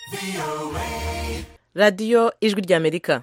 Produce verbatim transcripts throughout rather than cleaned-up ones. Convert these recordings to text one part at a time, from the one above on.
radiyo ijwi ry'amerika.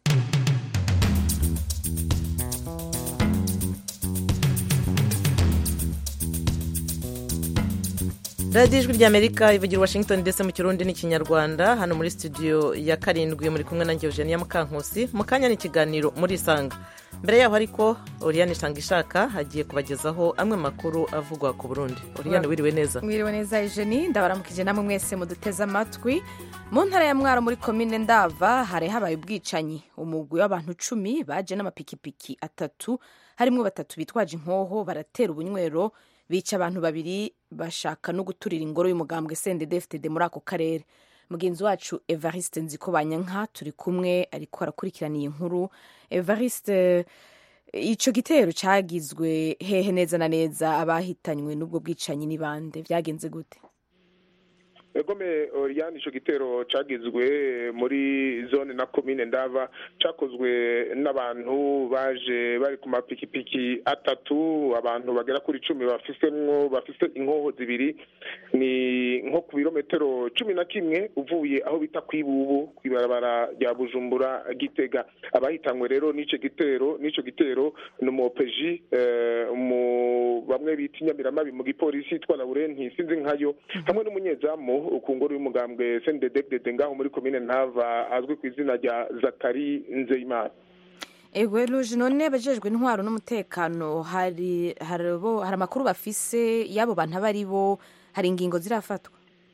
radiyo ijwi ry'amerika ivugira Washington D C mu kirundi n'ikinyarwanda. Hano muri studio ya karindwi muri kumwe nanjye Eugenia Mukankusi. Mu kanya n'ikiganiro muri Isanga. Mbere yaho ariko Oriane Itangishaka hagiye kubagezaho amwe makuru avugwa ku Burundi. Oriane, wiriwe neza? Mwiriwe neza Eugenie, ndabaramukije namwe mwese muduteze amatwi. Mu ntara ya Mwaro muri komine Ndava hari habaye ubwicanyi. Umugwi w'abantu cumi baje n'amapikipiki atatu, harimwo batatu bitwaje inkoho baratera ubunywero, bica abantu babiri bashaka no guturira ingoro y'umugambwe C N D D F T D muri ako karere. Mugenzi wacu Evariste Nzikobanyanka turi kumwe ariko arakurikirana iyi nkuru. Evariste, ico gitero cagizwe hehe neza na neza? Abahitanywe n'ubwo bwicanyi ni bande? Vyagenze gute? Egome Oriane, ico gitero cagizwe muri zone na komine Ndava, cakozwe n'abantu baje bari ku mapikipiki atatu, abantu bagera kuri cumi bafisemwo bafise inkoho zibiri. Ni nko ku birometero cumi na kimwe uvuye aho bita kwibubu kwibarabara rya Bujumbura Gitega. Abahitanywe rero n'ico gitero n'ico gitero n'umupeji mu bamwe bita Inyamiramabi mu gipolisi yitwa Laurent sinzi nkayo, hamwe n'umunyezamu ku ngoro y'umugambwe C N D D F T D ngaho muri komine Ntava azwi ku izina rya Zakari Nzeyimana. Egwe Luje, none abajejwe intwaro n'umutekano hari harabo hari amakuru bafise yabo bantu bari bo, hari ingingo zirafatwa?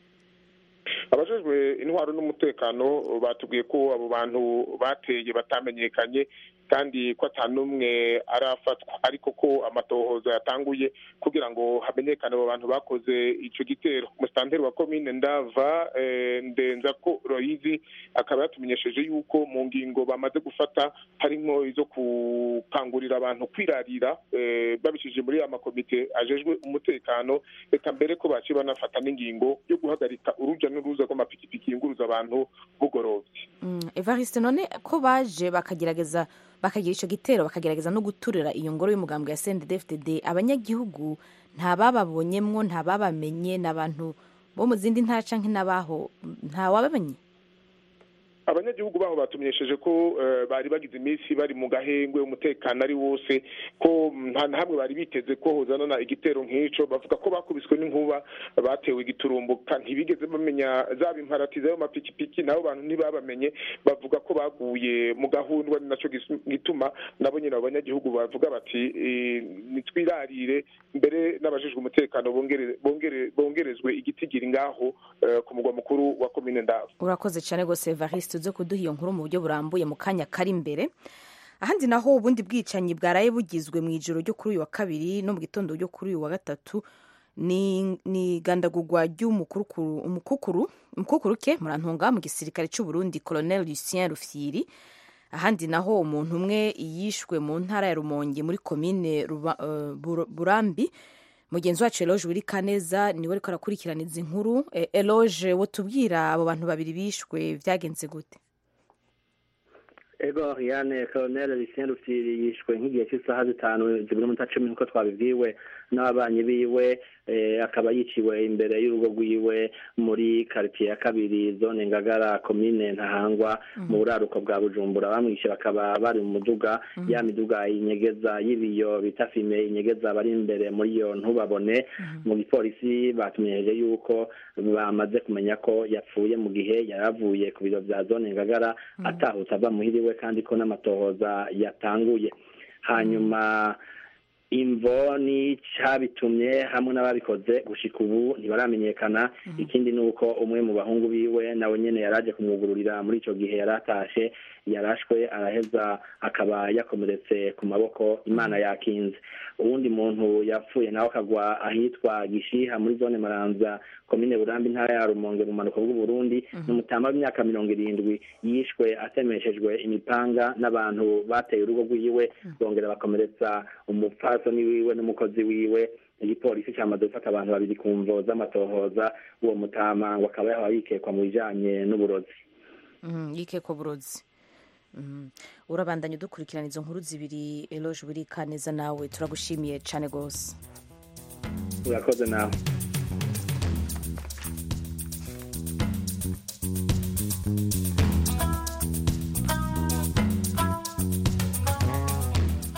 Abajejwe intwaro n'umutekano batubwiye ko abo bantu bateye batamenyekanye kandi ko atanumwe arafatwa, ariko ko amatohoza yatanguye kugira ngo hamenyekane abo bantu bakoze ico gitero. Musitanteri wa komine Ndava e, ndenza ko Royizi akaba yatumenyesheje yuko mu ngingo bamaze gufata harimo izo gukangurira abantu kwirarira e, babishije muri ya makomite ajejwe umutekano, eka mbere ko baci banafata n'ingingo yo guhagarika uruja n'uruza rw'amapikipiki yunguruza abantu bugorovye. Mm, Evariste, none ko baje bakagerageza bakagira ico gitero bakagerageza no guturira iyo ngoro y'umugambwe ya C N D D F T D, abanyagihugu nta bababonyemwo, nta babamenye, n'abantu bo mu zindi ntara canke n'abaho nta wabamenye? Abanyagihugu baho batumenyesheje ko uh, bari bagize iminsi bari mu gahengwe, umutekano ari wose, ko nta hamwe bari biteze ko hozanana igitero nk'ico. Bavuga ko bakubiswe n'inkuba, batewe igiturumbuka, ntibigeze bamenya zaba imparatiza yo mapikipiki, nabo bantu ntibabamenye. Bavuga ko baguye mu gahundwa, ni naco gituma nabo nyine abanyagihugu bavuga bati e, nitwirarire, mbere n'abajejwe umutekano bongere bongere bongerezwe igitigiri ngaho uh, ku mugwa mukuru wa komine Ndava. Urakoze cyane gose Evariste zo kuduha iyo nkuru mu buryo burambuye mu kanya kari imbere. Ahandi naho ubundi bwicanyi bwaraye bugizwe mu ijoro ryo kuri uyu wa kabiri no mu gitondo ryo kuri uyu wa gatatu, ni ni gandagurwa ry'umukuru umukukuru umukukuruke murantunga mu gisirikare cy'u Burundi Colonel Lucien Rufyiri. Ahandi naho umuntu umwe yishwe mu ntara ya Rumonge muri komine uh, Burambi. Mugenzi wacu Eloge Wirikaneza niwe ariko arakurikirana izi nkuru. E, Eloge, wotubwira abo bantu babiri bishwe vyagenze gute? Ego Oriane, Colonel Lucien Rufyiri yishwe nk'igihe cy'isaha zitanu zibiri mu cumi nkuko twabibwiwe n'abanyi biwe, eh, akaba yiciwe imbere y'urugo rwiwe muri quartier ya kabiri zone Ngagara komine Ntahangwa mm -hmm. mu buraruko bwa Bujumbura. Bamwishe bakaba bari mu muduga mm -hmm. ya miduga inyegeza y'ibiyo bita fime inyegeza bari imbere muri iyo ntubabone. mm -hmm. Mu gipolisi batumenyesheje yuko bamaze kumenya ko yapfuye mu gihe yaravuye ku biro vya zone Ngagara mm -hmm. atahutse ava muhiriwe, kandi ko n'amatohoza yatanguye. Hanyuma imvo ni cabitumye hamwe n'ababikoze gushika ubu ntibaramenyekana. mm -hmm. Ikindi nuko umwe mu bahungu biwe nawe nyene yaraje kumwugururira muri ico gihe yaratashe, yarashwe araheza akaba yakomeretse ku maboko, Imana yakinze. Uwundi muntu yapfuye nawe akagwa ahitwa Gishiha muri zone Maranza komine Burambi ntara ya Rumonge mu manuko bw'u Burundi. mm -hmm. N'umutamba w'imyaka mirongo irindwi yishwe atemeshejwe imipanga n'abantu bateye urugo rwiwe, bongera bakomeretsa umupfasoni wiwe n'umukozi wiwe. Igipolisi cyamaze gufata abantu babiri ku mvo z'amatohoza. Uwo mutama ngo akaba yahawe yikekwa mu bijanye n'uburozi. mm, yikekwa burozi. Mm. Urabandanye dukurikirana izo nkuru zibiri Eloge Wirikaneza, nawe turagushimiye cyane gose. Urakoze nawe.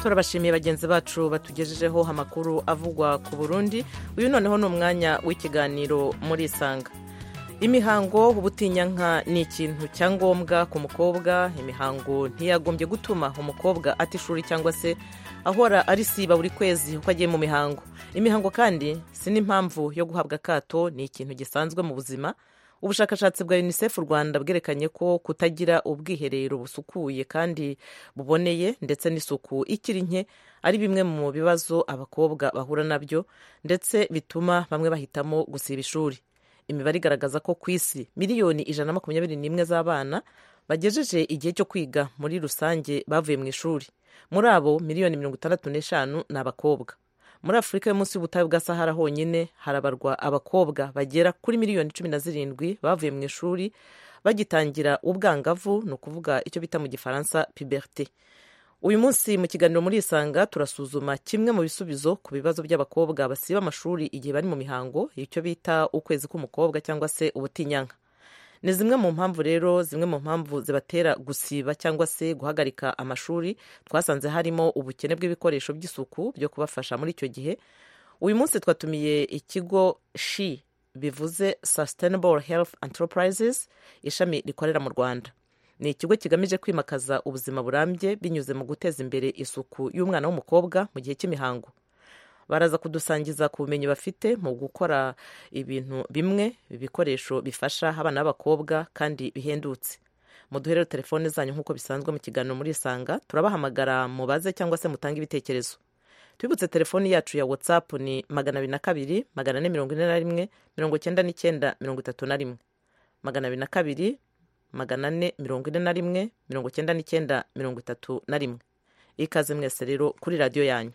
turabashimiye bagenzi bacu batugejejeho amakuru avugwa ku Burundi. Uyu noneho ni umwanya w'ikiganiro muri Isanga. Imihango ubutinyanka ni ikintu cyangombwa ku mukobwa. Imihango ntiyagombye gutuma umukobwa ata ishuri cyangwa se ahora ari siba buri kwezi uko agiye mu mihango. Imihango kandi si n'impamvu yo guhabwa akato, ni ikintu gisanzwe mu buzima. Ubushakashatsi bwa UNICEF Rwanda bwerekanye ko kutagira ubwiherero busukuye kandi buboneye ndetse n'isuku ikiri nke ari bimwe mu bibazo abakobwa bahura nabyo, ndetse bituma bamwe bahitamo gusiba ishuri. Imibare igaragaza ko ku isi miliyoni ijana na makumyabiri n'imwe z'abana bagejeje igihe cyo kwiga muri rusange bavuye mu ishuri. Muri abo miliyoni mirongo itandatu n'eshanu ni abakobwa. Muri Afurika yo munsi y'ubutayu bwa Sahara honyine harabarwa abakobwa bagera kuri miliyoni cumi na zirindwi bavuye mu ishuri bagitangira ubwangavu, ni ukuvuga icyo bita mu gifaransa puberté. Uyu munsi mu kiganiro muri Isanga turasuzuma kimwe mu bisubizo ku bibazo by'abakobwa basiba amashuri igihe bari mu mihango, icyo bita ukwezi k'umukobwa cyangwa se ubutinyanka. Ni zimwe mu mpamvu rero, zimwe mu mpamvu zibatera gusiba cyangwa se guhagarika amashuri. Twasanze harimo ubukene bw'ibikoresho by'isuku byo kubafasha muri icyo gihe. Uyu munsi twatumiye ikigo SHE, bivuze Sustainable Health Enterprises, ishami rikorera mu Rwanda. Ni ikigo kigamije kwimakaza ubuzima burambye binyuze mu guteza imbere isuku y'umwana w'umukobwa mu gihe cy'imihango. Baraza kudusangiza ku bumenyi bafite mu gukora ibintu bimwe, ibikoresho bifasha abana b'abakobwa kandi bihendutse. Muduhere telefone zanyu nk'uko bisanzwe mu kiganiro muri Isanga, turabahamagara mubaze cyangwa se mutange ibitekerezo. Twibutse telefoni yacu ya WhatsApp ni magana abiri na kabiri magana ane mirongo ine na rimwe mirongo icyenda n'icyenda mirongo itatu na rimwe, magana abiri na kabiri magana ane mirongo ine na rimwe mirongo icyenda n'icyenda mirongo itatu na rimwe. Ikaze mwese rero kuri radiyo yanyu.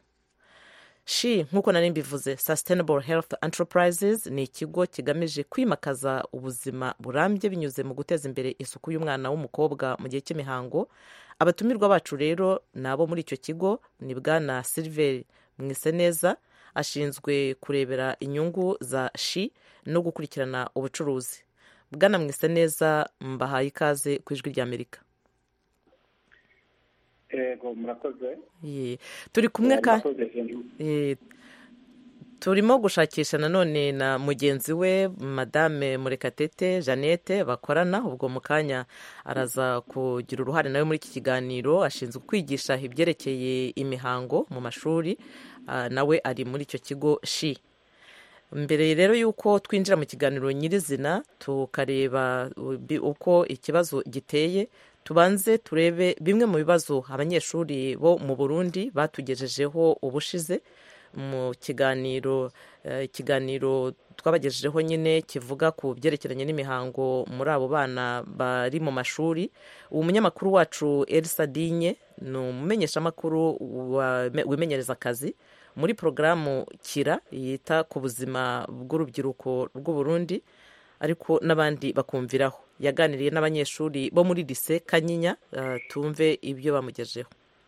SHE nk'uko nari mbivuze, Sustainable Health Enterprises, ni ikigo kigamije kwimakaza ubuzima burambye binyuze mu guteza imbere isuku y'umwana w'umukobwa mu gihe cy'imihango. Abatumirwa bacu rero nabo muri icyo kigo ni Bwana Silver Mwiseneza, ashinzwe kurebera inyungu za SHE no gukurikirana ubucuruzi. Bwana Mwiseneza, mbahaye ikaze ku Ijwi ry'Amerika. Ego murakoze. Ye, turi kumwe ka eh turimo gushakisha nanone na mugenzi we Madame Murekatete Jeannette bakorana. Ubwo mukanya araza kugira uruhare nawe muri iki kiganiro, ashinzwe kwigisha ibyerekeye imihango mu mashuri. Uh, nawe ari muri icyo kigo SHE. Mbere rero yuko twinjira mu kiganiro nyirizina tukareba uko ikibazo giteye, tubanze turebe bimwe mu bibazo abanyeshuri bo mu Burundi batugejejeho ubushize mu kiganiro ikiganiro uh, twabagejejeho nyine kivuga ku byerekeranye n'imihango muri abo bana bari mu mashuri. Umunyamakuru wacu Elsa Dinye ni umumenyeshamakuru wimenyereza akazi muri porogaramu Kira yita ku buzima bw'urubyiruko rw'u Burundi, ariko n'abandi bakumviraho. Yaganiriye n'abanyeshuri bo muri lycée Kanyinya. Uh, tumve ibyo bamugejeho.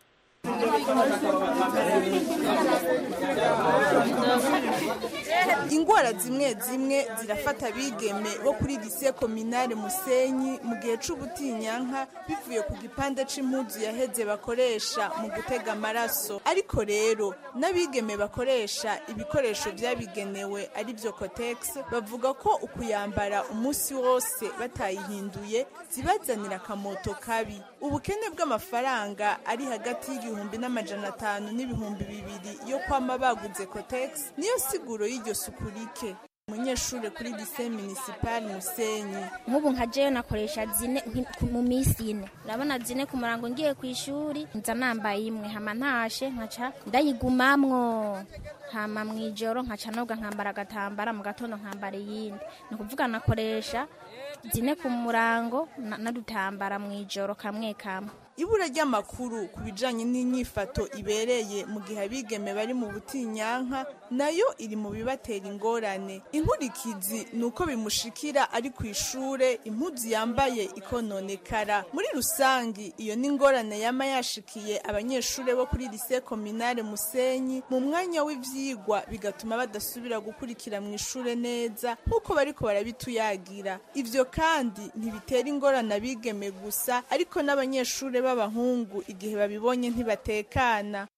Ingwara zimwe zimwe zirafata bigeme bo kuri lycée communale Musenyi mu gihe c'ubutinyanka bivuye ku gipande c'impuzu yaheze bakoresha mu gutega amaraso. Ariko rero n'abigeme bakoresha ibikoresho byabigenewe ari byo Cotex bavuga ko ukuyambara umunsi wose batayihinduye zibazanira akamoto kabi. Ubukene bw'amafaranga ari hagati y'igihumbi n'amajana atanu n'ibihumbi bibiri yo kwama baguze Cotex niyo siguro y'iryo sukurike. Umunyeshure kuri lycée municipal Musenyi: nk'ubu nka jewe nakoresha zine mu minsi ine, urabona zine ku murango ngiye ku ishuri nza nambaye imwe, hama ntashe nkaca ndayigumamwo, hama mwijoro nkaca noga nkambara agatambara, mu gatondo nkambara iyindi. Ni kuvuga nakoresha zine ku murango nadutambara mwijoro kamwe kamwe. Ibura ry'amakuru ku bijanye n'inyifato ibereye mu gihe abigeme bari mu butinyanka nayo iri mu bibatera ingorane. Inkurikizi nuko bimushikira ari ku ishure impuzu yambaye ikononekara. Muri rusangi iyo ni ingorane yama yashikiye abanyeshure bo kuri lycée communale Musenyi mu mwanya w'ivyigwa, bigatuma badasubira gukurikira mu ishure neza nkuko bariko barabituyagira. Ivyo kandi ntibitera ingorane abigeme gusa, ariko n'abanyeshure b'abahungu igihe babibonye ntibatekana.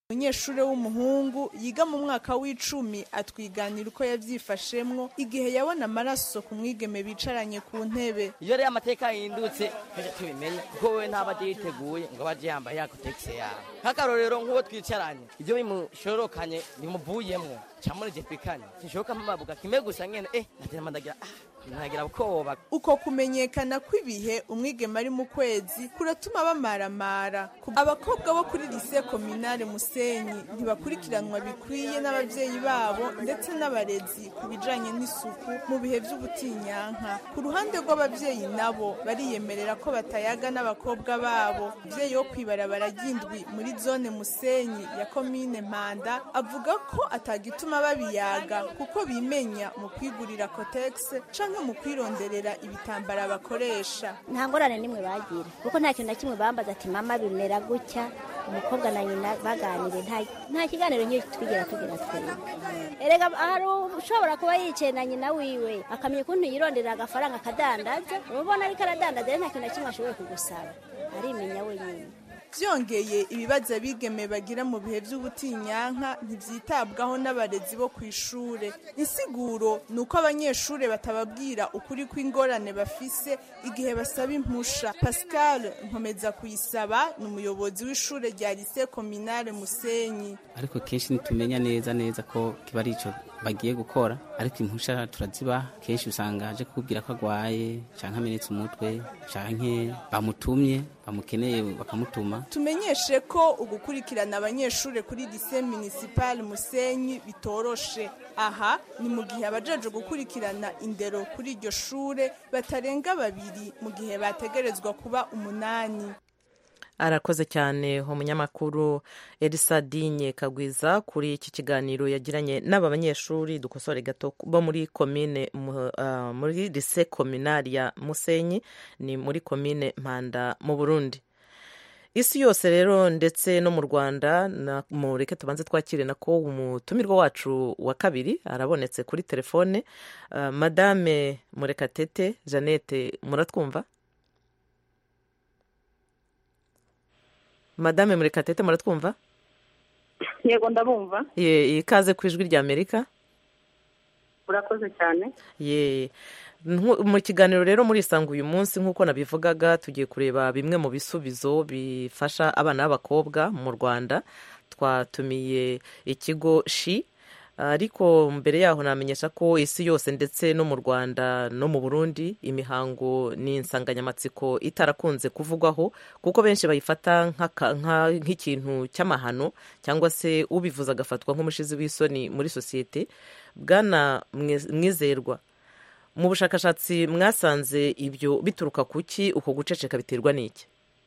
umunyeshuri w'umuhungu yiga mu mwaka w'icumi atwiganira uko yabyifashemwo igihe yabona amaraso ku mwigeme bicaranye ku ntebe. Iyo rero amateka yindutse tuje tubimenye kuko we ntaba yiteguye ngo baje yambaye yakotekse yawe. Nk'akarorero nk'uwo twicaranye ibyo bimushorokanye bimuvuyemwo camure je twikanye sishoka mpababuga kime gusa ngene eh natema ndagira ah nagira ukoba. Uko kumenyekana kw'ibihe umwigeme ari mu kwezi kuratuma bamaramara. Abakobwa bo kuri lycée communale Musenyi ntibakurikiranwa bikwiye n'abavyeyi babo ndetse n'abarezi kubijanye n'isuku mu bihe by'ubutinyanka. Ku ruhande rw'abavyeyi nabo bariyemerera ko batayaga n'abakobwa babo. Umuvyeyi wo kwibarabara ry'indwi muri zone Musenyi ya commune Mpanda avuga ko atagituma babiyaga kuko bimenya mu kwigurira Cotex canke mu kwironderera ibitambara bakoresha. Nta ngorane nimwe bagira kuko nta kintu na kimwe bambaza ati mama bimera gutya umukobwa na nyina baganire nta nta kiganiro nyinshi twigera tugira twere. Erega hari ushobora kuba yicaye na nyina wiwe akamenya ukuntu yironderera agafaranga akadandaza ubona ariko aradandaza nta kintu na kimwe ashoboye kugusaba arimenya wenyine. Byongeye ibibazo abigeme bagira mu bihe by'ubutinyanka ntibyitabwaho n'abarezi bo ku ishure. Insiguro ni uko abanyeshure batababwira ukuri kw'ingorane bafise igihe basaba impusha. Pascal Nkomeza Kuyisaba ni umuyobozi w'ishure rya lycée communale Musenyi. Ariko kenshi nitumenya neza neza ko kiba ari ico bagiye gukora ariko impusha turaziba kenshi usanga aje kubwira ko agwaye canke amenetse umutwe canke bamutumye bamukeneye bakamutuma. Tumenyeshe ko ugukurikirana abanyeshure kuri lycée municipal Musenyi bitoroshe. Aha ni mu gihe abajeje gukurikirana indero kuri iryo shure batarenga babiri mu gihe bategerezwa kuba umunani. Arakoze cyane umunyamakuru Elisa Dinye Kagwiza kuri iki kiganiro yagiranye n'aba banyeshuri. Dukosore gato bo muri commune uh, muri lycée communale ya Musenyi ni muri commune Mpanda mu Burundi. Isi yose rero ndetse no mu Rwanda na mureke tubanze twakire nako umutumirwa wacu wa kabiri arabonetse kuri telefone. uh, Madame Murekatete Jeannette muratwumva? Madame Murekatete muratwumva? Yego ndabumva. Ye ikaze ku ijwi rya Amerika. Urakoze cyane. Ye mu kiganiro rero muri Isanga uyu munsi nk'uko nabivugaga tugiye kureba bimwe mu bisubizo bifasha abana b'abakobwa mu Rwanda. Twatumiye ikigo Shi, ariko mbere yaho namenyesha ko isi yose ndetse no mu Rwanda no mu Burundi imihango ni insanganyamatsiko itarakunze kuvugwaho kuko benshi bayifata nk'ikintu cy'amahano cyangwa se ubivuza agafatwa nk'umushizi w'isoni muri sosiyete. Bwana Mwizerwa, mu bushakashatsi mwasanze ibyo bituruka kuki? Uko guceceka biterwa n'iki?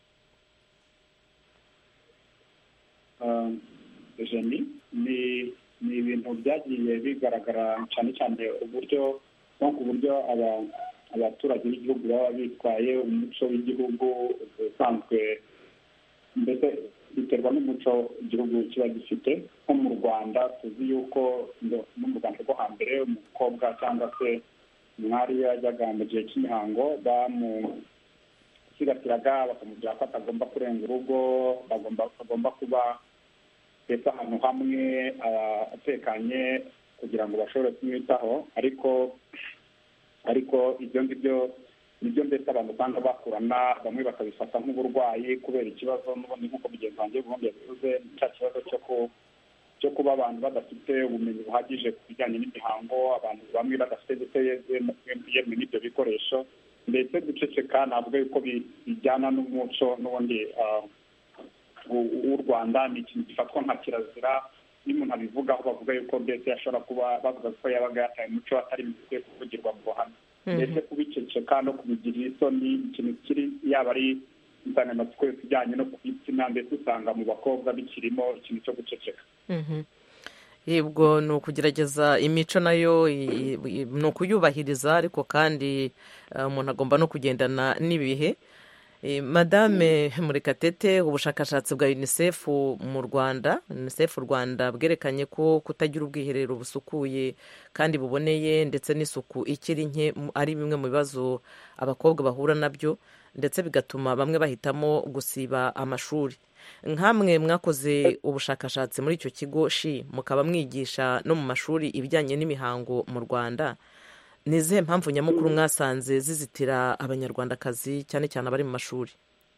Jeni ni ni ibintu byagiye bigaragara cyane cyane uburyo nko ku buryo abaturage b'igihugu baba bitwaye, umuco w'igihugu usanzwe, mbese biterwa n'umuco igihugu kiba gifite. Nko mu Rwanda tuzi yuko no mu Rwanda rwo hambere umukobwa cyangwa se umwari yajyaga mu gihe cy'imihango bamusigasiraga bakamubwira ko atagomba kurenga urugo, bagomba kuba ndetse ahantu hamwe atekanye kugira ngo bashobore kumwitaho. Ariko ariko ibyo ngibyo nibyo ndetse abantu usanga bakurana, bamwe bakabifata nk'uburwayi kubera ikibazo n'ubundi nk'uko mugenzi wanjye ubundi yabivuze, cya kibazo cyo ku cyo kuba abantu badafite ubumenyi buhagije ku bijyanye n'imihango, abantu bamwe badafite ndetse yemwe n'ibyo bikoresho. Ndetse guceceka ntabwo yuko bijyana n'umuco n'ubundi w'u Rwanda, ni ikintu gifatwa nka kirazira. Iyo umuntu abivugaho bavuga yuko mbese yashobora kuba bavuga ko yabaga yataye umuco atari bikwiye kuvugirwa mu ruhame. Ndetse kubiceceka no kubigirira isoni ikintu kiri yaba ari insanganyamatsiko ijyanye no kubitsina, ndetse usanga mu bakobwa bikirimo ikintu cyo guceceka. Yebwo ni ukugerageza imico nayo ni ukuyubahiriza, ariko kandi umuntu agomba no kugendana n'ibihe. madame Murekatete, ubushakashatsi bwa unicef mu rwanda unicef rwanda bwerekanye ko kutagira ubwiherero busukuye kandi buboneye ndetse n'isuku ikiri nke ari bimwe mu bibazo abakobwa bahura nabyo, ndetse bigatuma bamwe bahitamo gusiba amashuri. Nkamwe mwakoze ubushakashatsi muri icyo kigo shi mukaba mwigisha no mu mashuri ibijyanye n'imihango mu Rwanda, ni izihe mpamvu nyamukuru mwasanze zizitira abanyarwandakazi cyane cyane abari mu mashuri?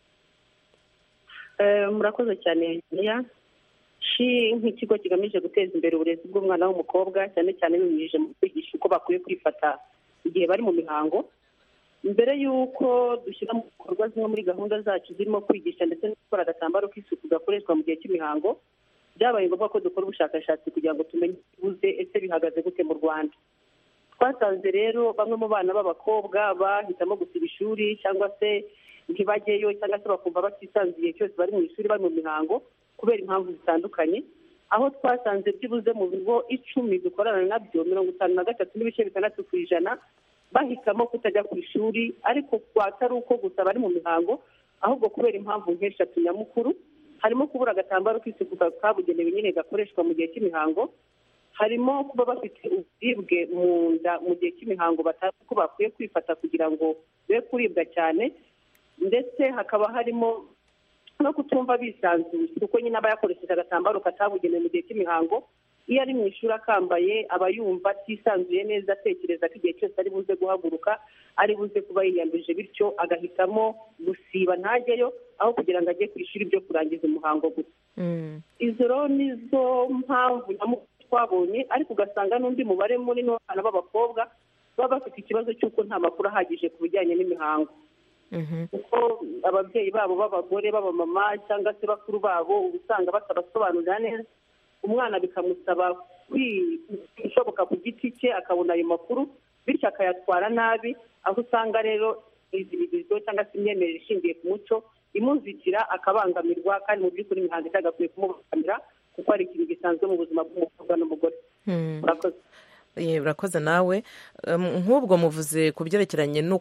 Murakoze cyane. shi nk'ikigo kigamije guteza imbere uburezi bw'umwana w'umukobwa cyane cyane binyujije mu kwigisha uko bakwiye kwifata igihe bari mu mihango. Mbere y'uko dushyira mu bikorwa zimwe muri gahunda zacu zirimo kwigisha ndetse no gukora agatambaro k'isuku gakoreshwa mu gihe cy'imihango, byabaye ngombwa ko dukora ubushakashatsi kugira ngo tumenye ikibuze ese bihagaze gute mu Rwanda. Twasanze rero bamwe mu bana b'abakobwa bahitamo gusiba ishuri cyangwa se ntibajyeyo cyangwa se bakumva batisanzuye cyose bari mu ishuri bari mu mihango kubera impamvu zitandukanye, aho twasanze byibuze mu bigo icumi dukorana nabyo mirongo itanu na gatatu n'ibice bitandatu ku ijana bahitamo kutajya ku ishuri, ariko atari uko gusa bari mu mihango ahubwo kubera impamvu nk'eshatu nyamukuru. Harimo kubura agatambaro k'isuku kabugenewe nyine gakoreshwa mu gihe cy'imihango, harimo kuba bafite uburibwe mu nda mu gihe cy'imihango batazi ko bakwiye kwifata kugira ngo be kuribwa cyane, ndetse hakaba harimo no kutumva bisanzuye kuko nyine aba yakoresheje agatambaro katabugenewe mu gihe cy'imihango, iyo ari mu ishuri akambaye aba yumva atisanzuye neza, atekereza ko igihe cyose ari buze guhaguruka ari buze kuba yiyanduje, bityo agahitamo gusiba ntajyeyo aho kugira ngo ajye ku ishuri byo kurangiza umuhango gusa. Izo rero nizo mpamvu twabonye, ariko ugasanga n'undi mubare munini w'abana b'abakobwa baba bafite ikibazo cy'uko nta makuru ahagije ku bijyanye n'imihango, kuko ababyeyi babo b'abagore b'abamama cyangwa se bakuru babo usanga batabasobanurira neza, umwana bikamusaba kwishoboka ku giti cye akabona ayo makuru, bityo akayatwara nabi, aho usanga rero izibirizo cyangwa se imyemerere ishingiye ku muco imuzitira akabangamirwa, kandi mu by'ukuri imihango itagakwiye kumubangamira kuko ari ikintu gisanzwe mu buzima bw'umukobwa n'umugore. Murakoze. Urakoze nawe. Nk'ubwo muvuze ku byerekeranye no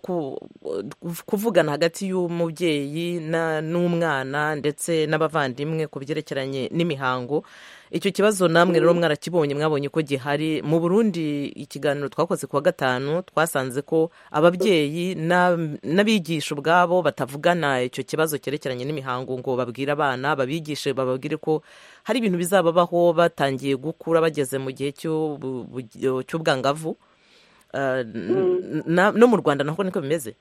kuvugana hagati y'umubyeyi n'umwana ndetse n'abavandimwe ku byerekeranye n'imihango, icyo kibazo namwe rero mwarakibonye, mwabonye ko gihari mu Burundi. Ikiganiro twakoze kuwa gatanu twasanze ko ababyeyi n'abigisha ubwabo batavugana icyo kibazo cyerekeranye n'imihango ngo babwire abana, babigishe bababwire ko hari ibintu bizababaho batangiye gukura bageze mu gihe cy'ubwangavu. No mu Rwanda naho niko bimeze?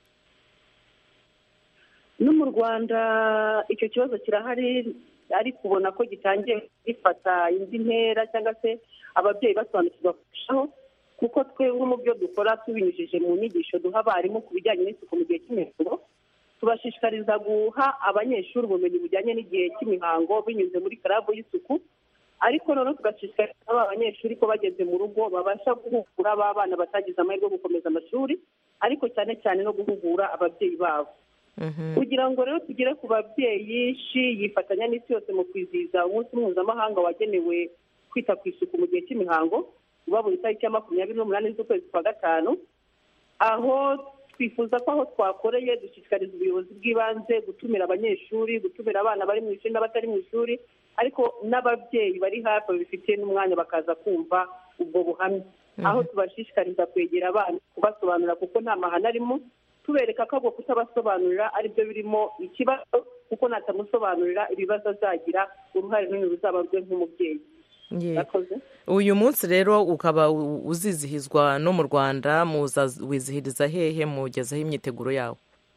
No mu Rwanda icyo kibazo kirahari, ariko ubona ko gitangiye gifata indi ntera cyangwa se ababyeyi basobanukirwa kurushaho, kuko twebwe mu byo dukora tubinyujije mu nyigisho duha abarimu ku bijyanye n'isuku mu gihe cy'imihango, tubashishikariza guha abanyeshuri ubumenyi bujyanye n'igihe cy'imihango binyuze muri karabu y'isuku, ariko noneho tugashishikariza aba banyeshuri ko bageze mu rugo babasha guhugura ba bana batagize amahirwe yo gukomeza amashuri, ariko cyane cyane no guhugura ababyeyi babo. Kugira ngo rero tugere ku babyeyi, shi yifatanya n'isi yose mu kwizihiza umunsi mpuzamahanga wagenewe kwita ku isuku mu gihe cy'imihango, uba buri tariki ya makumyabiri n'umunani z'ukwezi kwa gatanu, aho twifuza ko aho twakoreye dushishikariza ubuyobozi bw'ibanze gutumira abanyeshuri, gutumira abana bari mu ishuri n'abatari mu ishuri, ariko n'ababyeyi bari hafi babifitiye n'umwanya bakaza kumva ubwo buhamya, aho tubashishikariza kwegera abana kubasobanurira kuko nta mahane arimo, tubereka ko agomba kutabasobanurira aribyo birimo ikibazo, kuko natamusobanurira ibibazo azagira uruhare runini ruzaba rwe nk'umubyeyi. Uyu munsi rero ukaba uzizihizwa no mu Rwanda, wizihiriza hehe, mugezaho imyiteguro yawo?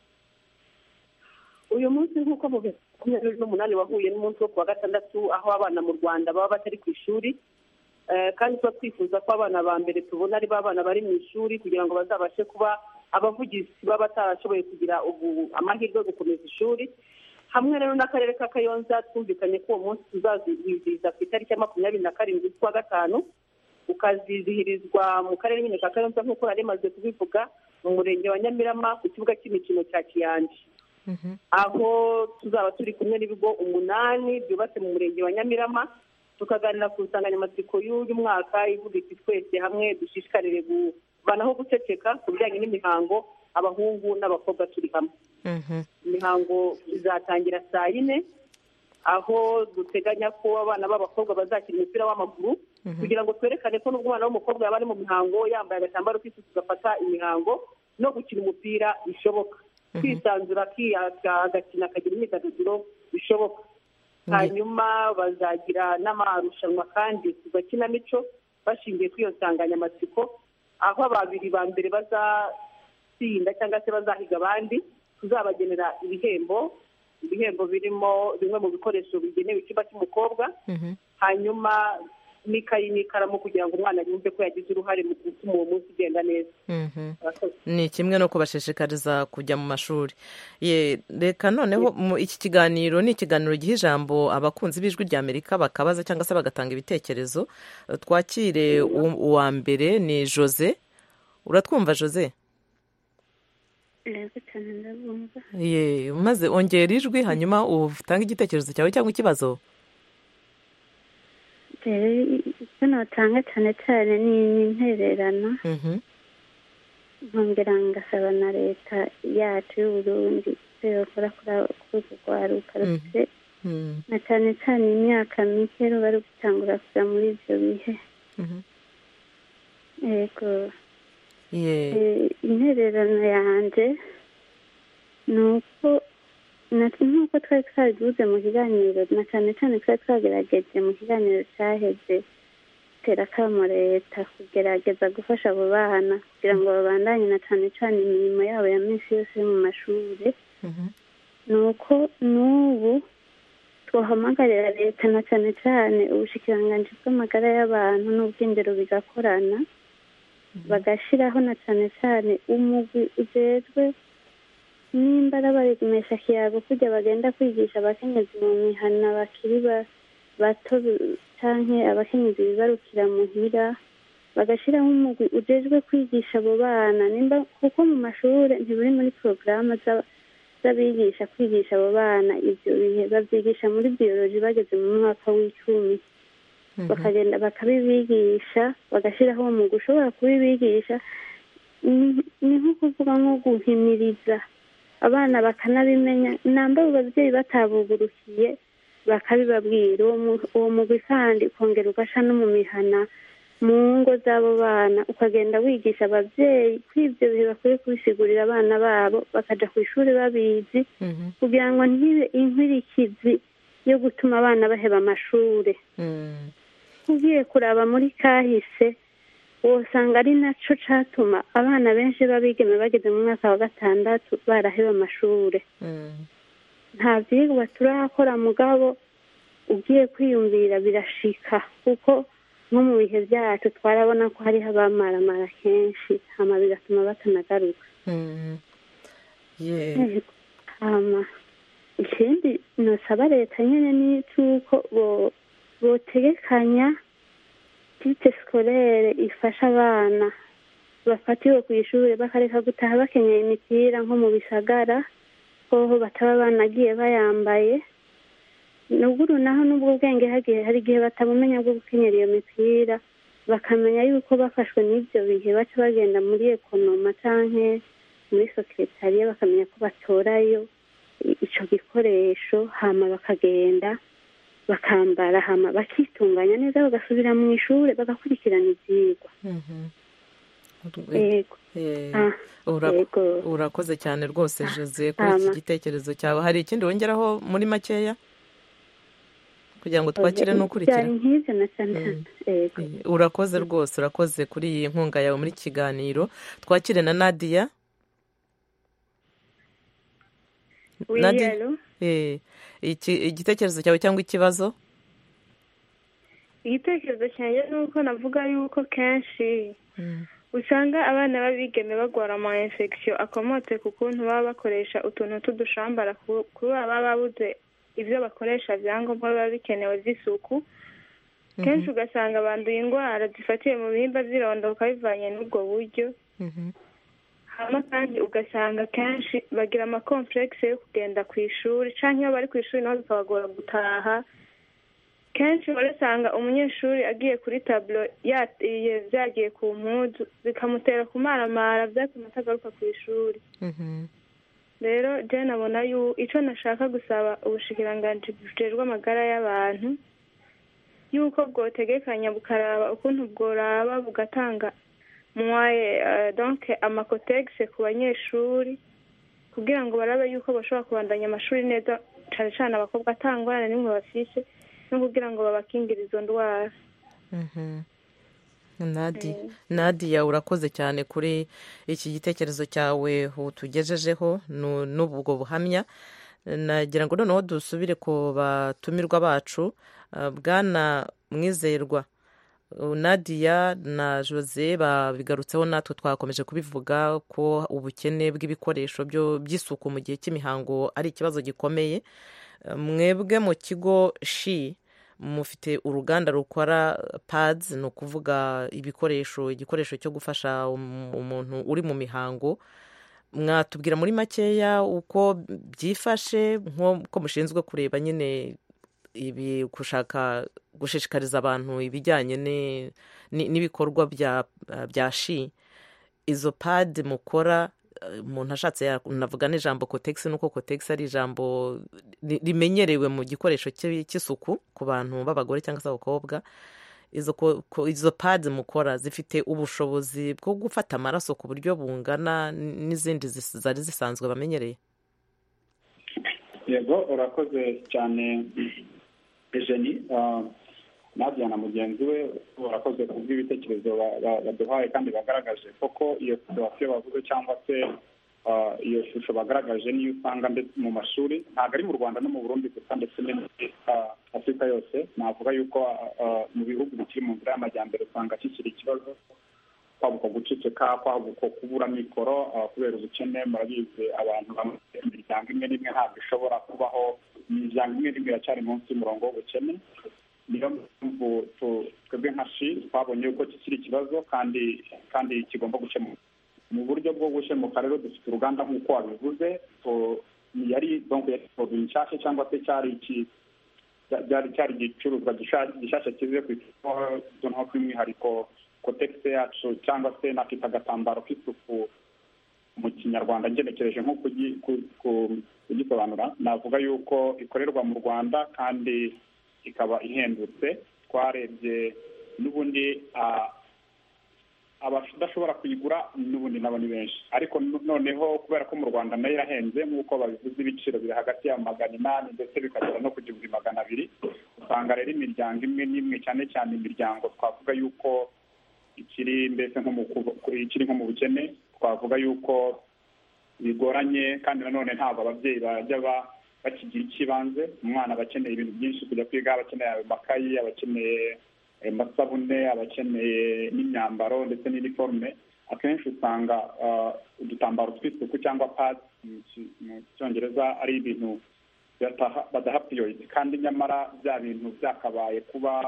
Uyu munsi nk'uko mu bihumbi makumyabiri n'umunani wahuye n'umunsi wo kuwa gatandatu, aho abana mu Rwanda baba batari ku ishuri, kandi tuba twifuza ko abana ba mbere tubona ari ba bana bari mu ishuri kugira ngo bazabashe kuba abavugizi baba batarashoboye kugira ubu amahirwe yo gukomeza ishuri. Hamwe rero n'akarere ka Kayonza twumvikanye ko uwo munsi tuzawizihiza ku itariki ya makumyabiri na karindwi z'ukwa gatanu, ukazizihirizwa mu karere nyine ka Kayonza nk'uko nari maze kubivuga, mu murenge wa Nyamirama ku kibuga cy'imikino cya Kiyanja, aho tuzaba turi kumwe n'ibigo umunani byubatse mu murenge wa Nyamirama, tukaganira ku nsanganyamatsiko y'uyu mwaka ivuga iti twese hamwe dushishikarire kuvanaho guceceka ku bijyanye n'imihango, abahungu n'abakobwa turi hamwe. Imihango izatangira saa yine aho duteganya ko abana b'abakobwa bazakina umupira w'amaguru kugira ngo twerekane ko n'ubwo umwana w'umukobwa yaba ari mu mihango yambaye agatambaro k'isuku gafata imihango no gukina umupira bishoboka, kwisanzura agakina akagira imyidagaduro bishoboka. Hanyuma bazagira n'amarushanwa kandi ku gakinamico bashingiye kuri iyo nsanganyamatsiko, aho ababiri ba mbere bazatsinda cyangwa se bazahiga abandi tuzabagenera ibihembo ibihembo birimo bimwe mu bikoresho bigenewe icyumba cy'umukobwa, hanyuma n'ikayi n'ikaramu kugira ngo umwana yumve ko yagize uruhare mu gutuma uwo munsi ugenda neza. Ni kimwe no kubashishikariza kujya mu mashuri. Reka noneho iki kiganiro ni ikiganiro giha ijambo abakunzi b'ijwi rya Amerika bakabaza cyangwa se bagatanga ibitekerezo. Twakire uwa mbere ni Jose. Uratwumva Jose? Yego cyane ndabumva. Ye, maze ongera ijwi hanyuma utange igitekerezo cyawe cyangwa ikibazo. Icyo natanga cyane cyane ni intererano. Nkongera ngasaba na leta yacu y'Uburundi ko yakora kuri urwaruka rufite na cyane cyane imyaka mike bari gutangura kuja muri ibyo bihe. Yego. Intererano yanjye ni uko nk'uko twari twabivuze mu kiganiro na cyane cyane twari twagerageje mu kiganiro cyaheze gutera akamo leta kugerageza gufasha abo bana kugira ngo babandanye na cyane cyane imirimo yabo ya minsi yose yo mu mashuri. Ni uko n'ubu twahamagarira leta na cyane cyane ubushikiranganji bw'amagara y'abantu n'ubw'indero bigakorana bagashyiraho na cyane cyane umugwi ujejwe nimba baremesha kiyago kujya bagenda kwigisha abakenyezi mu mihana bakiri bato canke abakenyezi bibarukira muhira, bagashyiraho umugwi ujejwe kwigisha abo bana nimba kuko mu mashuri ntiburi muri porogaramu z'abigisha kwigisha abo bana ibyo bihe babyigisha muri biyoloji bageze mu mwaka w'icumi. Bakagenda bakabibigisha bagashyiraho uwo mugwi ushobora kubibigisha. Ni nko kuvuga nko guhimiriza abana bakanabimenya namba abo babyeyi batabugurukiye bakabibabwira. Uwo mugwi kandi ukongera ugasha no mu mihana mu ngo z'abo bana ukagenda wigisha ababyeyi ko ibyo bihe bakwiye kubisigurira abana babo bakaja ku ishuri babizi kugira ngo ntibe inkwirikizi yo gutuma abana baheba amashuri. Ugiye kuraba muri kahise wosanga ari naco catuma abana benshi babigeme bageze mu mwaka wa gatandatu baraheba amashuri. Nta vyigwa turakora mugabo ugiye kwiyumvira birashika kuko nko mu bihe byacu twarabona ko hariho abamaramara kenshi hama bigatuma batanagaruka. Hama ikindi nosaba leta nyene ni cyuko botegekanya kite scolaire ifasha abana bafatiwe ku ishuri bakareka gutaha bakenyeye imipira nko mu bisagara hoho bataba banagiye bayambaye. Nuguru naho n'ubwo bwenge hagiye hari igihe batabumenya bwo gukenyera iyo mipira bakamenya yuko bafashwe n'ibyo bihe baca bagenda muri ekonoma canke muri sekretariya bakamenya ko batorayo ico gikoresho hama bakagenda bakambara hama bakitunganya neza bagasubira mu ishuri bagakurikirana ivyigwa. Urakoze cyane rwose Jose kuri iki gitekerezo cyawe. Hari ikindi wongeraho muri makeya kugira ngo twakire n'ukurikira? Urakoze rwose, urakoze kuri iyi nkunga yawe muri kiganiro. Twakire na Nadia. Nadia, eh igitekerezo cyawe cyangwa ikibazo? Igitekerezo cyanjye nuko navuga yuko kenshi usanga abana babigeme bagwara ama infection akomote ku kuntu baba bakoresha utuntu tudushambara kuba baba babuze ibyo bakoresha byangombwa biba bikenewe by'isuku. Kenshi ugasanga banduye indwara zifatiye mu bihimba by'irondoka bivanye n'ubwo buryo. Hama kandi ugasanga kenshi bagira ama complexe yo kugenda ku ishuri canke iyo bari ku ishuri naho bikabagora gutaha kenshi urasanga umunyeshuri agiye kuri taburo byagiye ku mpuzu bikamutera kumaramara byatuma atagaruka ku ishuri. Rero je nabona icyo nashaka gusaba ubushikiranganji bujejwe amagara y'abantu yuko bwotegekanya bukaraba ukuntu bworaba bugatanga mwaye donc amakotegise ku banyeshuri kugira ngo barabe yuko bashobora kubandanya amashuri neza cyane cyane abakobwa atangwana n'imwe bafise no kugira ngo babakingire izo ndwara. Nadia Nadia urakoze cyane kuri iki gitekerezo cyawe utugejejeho n'ubwo buhamya. Nagira ngo noneho dusubire ku batumirwa bacu. Bwana Mwizerwa, Nadia na Jose babigarutseho, natwe twakomeje kubivuga ko ubukene bw'ibikoresho by'isuku mu gihe cy'imihango ari ikibazo gikomeye. Mwebwe mu kigo shi mufite uruganda rukora pads, ni ukuvuga ibikoresho igikoresho cyo gufasha umuntu uri mu mihango. Mwatubwira muri makeya uko byifashe, nk'uko mushinzwe kureba nyine ibi gushaka gushishikariza abantu ibijyanye n'ibikorwa bya shi. Izo pad mukora, umuntu ashatse navuga n'ijambo kotegisi, nuko kotegisi ari ijambo rimenyerewe mu gikoresho cy'isuku ku bantu b'abagore cyangwa se abakobwa. Izo pad mukora zifite ubushobozi bwo gufata amaraso ku buryo bungana n'izindi zari zisanzwe bamenyereye? Yego, urakoze cyane Eugenie. Nadia na mugenzi we urakoze ku bw'ibitekerezo baduhaye kandi bagaragaje koko iyo situwasiyo bavuze cyangwa se iyo shusho bagaragaje niyo usanga ndetse mu mashuri, ntabwo ari mu Rwanda no mu Burundi gusa ndetse no muri Afurika yose. Navuga yuko mu bihugu bikiri mu nzira y'amajyambere usanga kikiri ikibazo, kwabuka guceceka, kwabuka kubura mikoro kubera ubukene. Murabizi abantu bamwe, imiryango imwe n'imwe ntabwo ishobora kubaho, imiryango imwe n'imwe iracyari munsi y'umurongo w'ubukene. Niyo mpamvu twebwe nka shi twabonye yuko kikiri ikibazo kandi kandi kigomba gukemuka. Mu buryo bwo gukemuka rero dufite uruganda nk'uko wabivuze, yari donc yari produit nshyashya cyangwa se cyari iki byari cyari igicuruzwa gishasha kivuye ku isoko nko by'umwihariko kotegisi yacu cyangwa se nakita agatambaro k'isuku mu kinyarwanda ngenekereje nko kugisobanura. Navuga yuko ikorerwa mu Rwanda kandi ikaba ihendutse. Twarebye n'ubundi abadashobora kuyigura n'ubundi nabo ni benshi, ariko noneho kubera ko mu Rwanda nayo irahenze nk'uko babivuze, ibiciro biri hagati ya magana inani ndetse bikagera no ku gihumbi magana abiri. Usanga rero imiryango imwe n'imwe, cyane cyane imiryango twavuga yuko ikiri mbese ikiri nko mu bukene, twavuga yuko bigoranye kandi nanone ntabwo ababyeyi bajya bakigira ikibanze. Umwana aba akeneye ibintu byinshi kujya kwiga, abakeneye amakayi, abakeneye amasabune, abakeneye n'imyambaro ndetse n'iniforume. Akenshi usanga udutambaro tw'isuku cyangwa pads mu cyongereza ari ibintu badaha priority, kandi nyamara bya bintu byakabaye kuba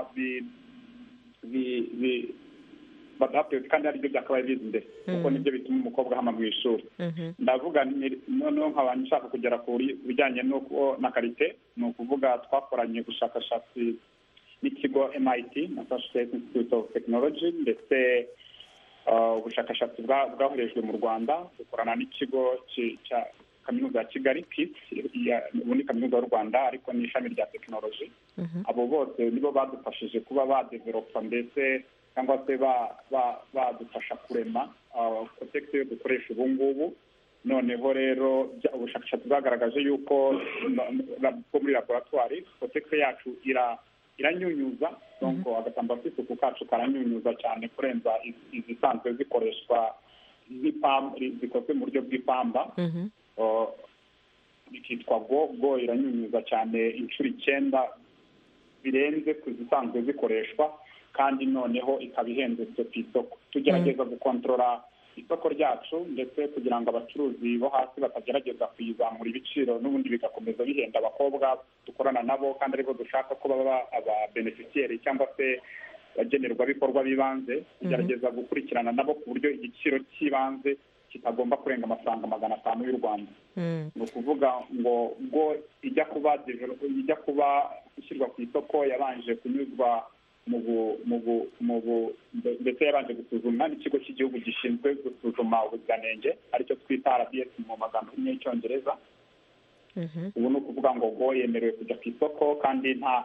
badaha priority kandi aribyo byakabaye biza imbere kuko nibyo bituma umukobwa ahama mu ishuri. Ndavuga noneho nkaba nshaka kugera ku bijyanye na karite, ni ukuvuga twakoranye ubushakashatsi n'ikigo M I T, Massachusetts Institute of Technology, ndetse ubushakashatsi bwakoreshejwe mu Rwanda dukorana n'ikigo cya kaminuza ya Kigali P I C, ubu ni kaminuza y'u Rwanda ariko ni ishami rya tekinoloji. Abo bose nibo badufashije kuba badevelopa ndetse cyangwa se badufasha kurema kotegisi yo dukoresha ubu ngubu. Noneho rero ubushakashatsi bwagaragaje yuko bwo muri laboratwari kotegisi yacu ira iranyunyuza, donc agatambaro k'isuku kacu karanyunyuza cyane kurenza izisanzwe zikoreshwa nk'ipamba, zikozwe mu buryo bw'ipamba. Bikitwa go go iranyunyuza cyane inshuro icyenda birenze ku zisanzwe zikoreshwa, kandi noneho ikaba ihendutse ku isoko. Tugerageza gukontorora isoko ryacu ndetse kugira ngo abacuruzi bo hasi batagerageza kuyizamura ibiciro n'ubundi bigakomeza bihenda abakobwa dukorana nabo, kandi aribo dushaka ko baba ababeneficiyeri cyangwa se abagenerwabikorwa b'ibanze. Tugerageza gukurikirana nabo ku buryo igiciro cy'ibanze kitagomba kurenga amafaranga magana atanu y'u Rwanda. Ni ukuvuga ngo ngo ijya kuba ijya kuba ishyirwa ku isoko yabanje kunyuzwa mu ndetse yabanje gusuzumwa n'ikigo cy'igihugu gishinzwe gusuzuma ubuziranenge aricyo twita R D S mu magambo y'icyongereza. Ubu ni ukuvuga ngo ngo yemerewe kujya ku isoko kandi nta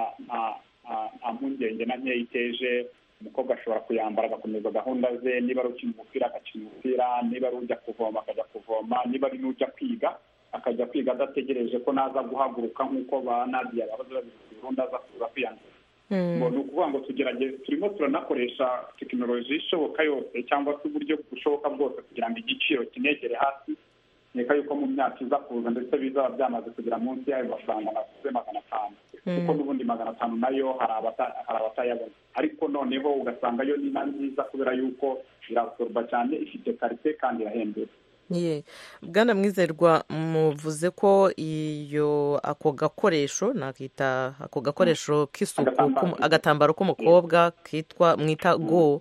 nta mpungenge na nke iteje. Umukobwa ashobora kuyambara agakomeza gahunda ze, niba ari ukina umupira agakina umupira, niba ari ujya kuvoma akajya kuvoma, niba ari n'ujya kwiga akajya kwiga adategereje ko naza guhaguruka nk'uko ba Nadia babaza babifite burundu aza kuza kwiyandika. Ni ukuvuga ngo tugerageze, turimo turanakoresha tekinoloji ishoboka yose cyangwa se uburyo bushoboka bwose kugira ngo igiciro kinegere hasi. Neka yuko mu myaka iza kuza ndetse bizaba byamaze kugera munsi y'ayo mafaranga navuze magana atanu, kuko n'ubundi magana atanu nayo hari abatayabona, ariko noneho ugasanga yo ni nziza kubera yuko irasorwa cyane, ifite karite kandi irahendutse. Ye Bwana Mwizerwa, muvuze ko iyo ako gakoresho nakita ako gakoresho k'isuku agatambaro k'umukobwa kitwa mwita go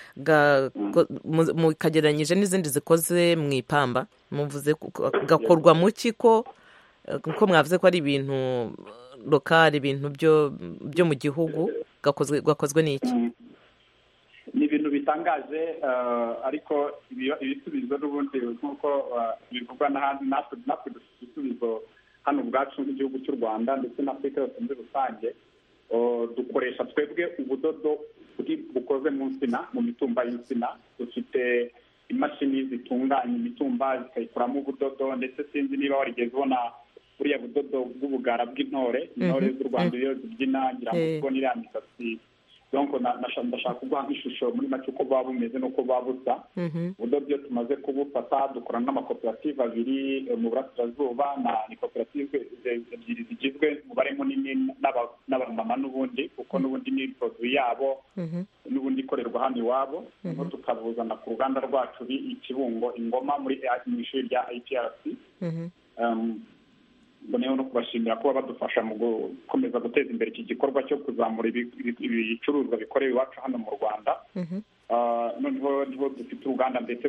mukagereranyije n'izindi zikoze mu ipamba, muvuze gakorwa mu ki ko kuko mwavuze ko ari ibintu lokali, ibintu byo byo mu gihugu, gakozwe gakozwe n'iki? Ni ibintu bitangaje, ariko ibisubizo n'ubundi nk'uko bivugwa n'ahandi natwe dufite ibisubizo hano ubwacu nk'igihugu cy'u Rwanda ndetse na Afurika yose muri rusange. Dukoresha twebwe ubudodo bukoze mu nsina, mu mitumba y'insina. Dufite imashini zitunganya imitumba zikayikuramo ubudodo, ndetse sinzi niba warigeze ubona buriya budodo bw'ubugara bw'intore, intore z'u Rwanda iyo zibyina ngira ngo ubwo n'iriya misatsi. Donc ndashaka kuguha nk'ishusho muri make uko buba bumeze n'uko buba busa. Ubudodo iyo tumaze kubufata dukorana n'amakoperative abiri mu burasirazuba, ni koperative ebyiri zigizwe umubare munini n'abamama n'ubundi, kuko n'ubundi ni produit yabo n'ubundi ikorerwa hano iwabo. Niho tukabuzana ku ruganda rwacu i Kibungo Ingoma muri ishuri rya I P R C. Boneho no kubashimira kuba badufasha mu gukomeza guteza imbere iki gikorwa cyo kuzamura ibicuruzwa bikorewe iwacu hano mu Rwanda. Noneho niho dufite uruganda ndetse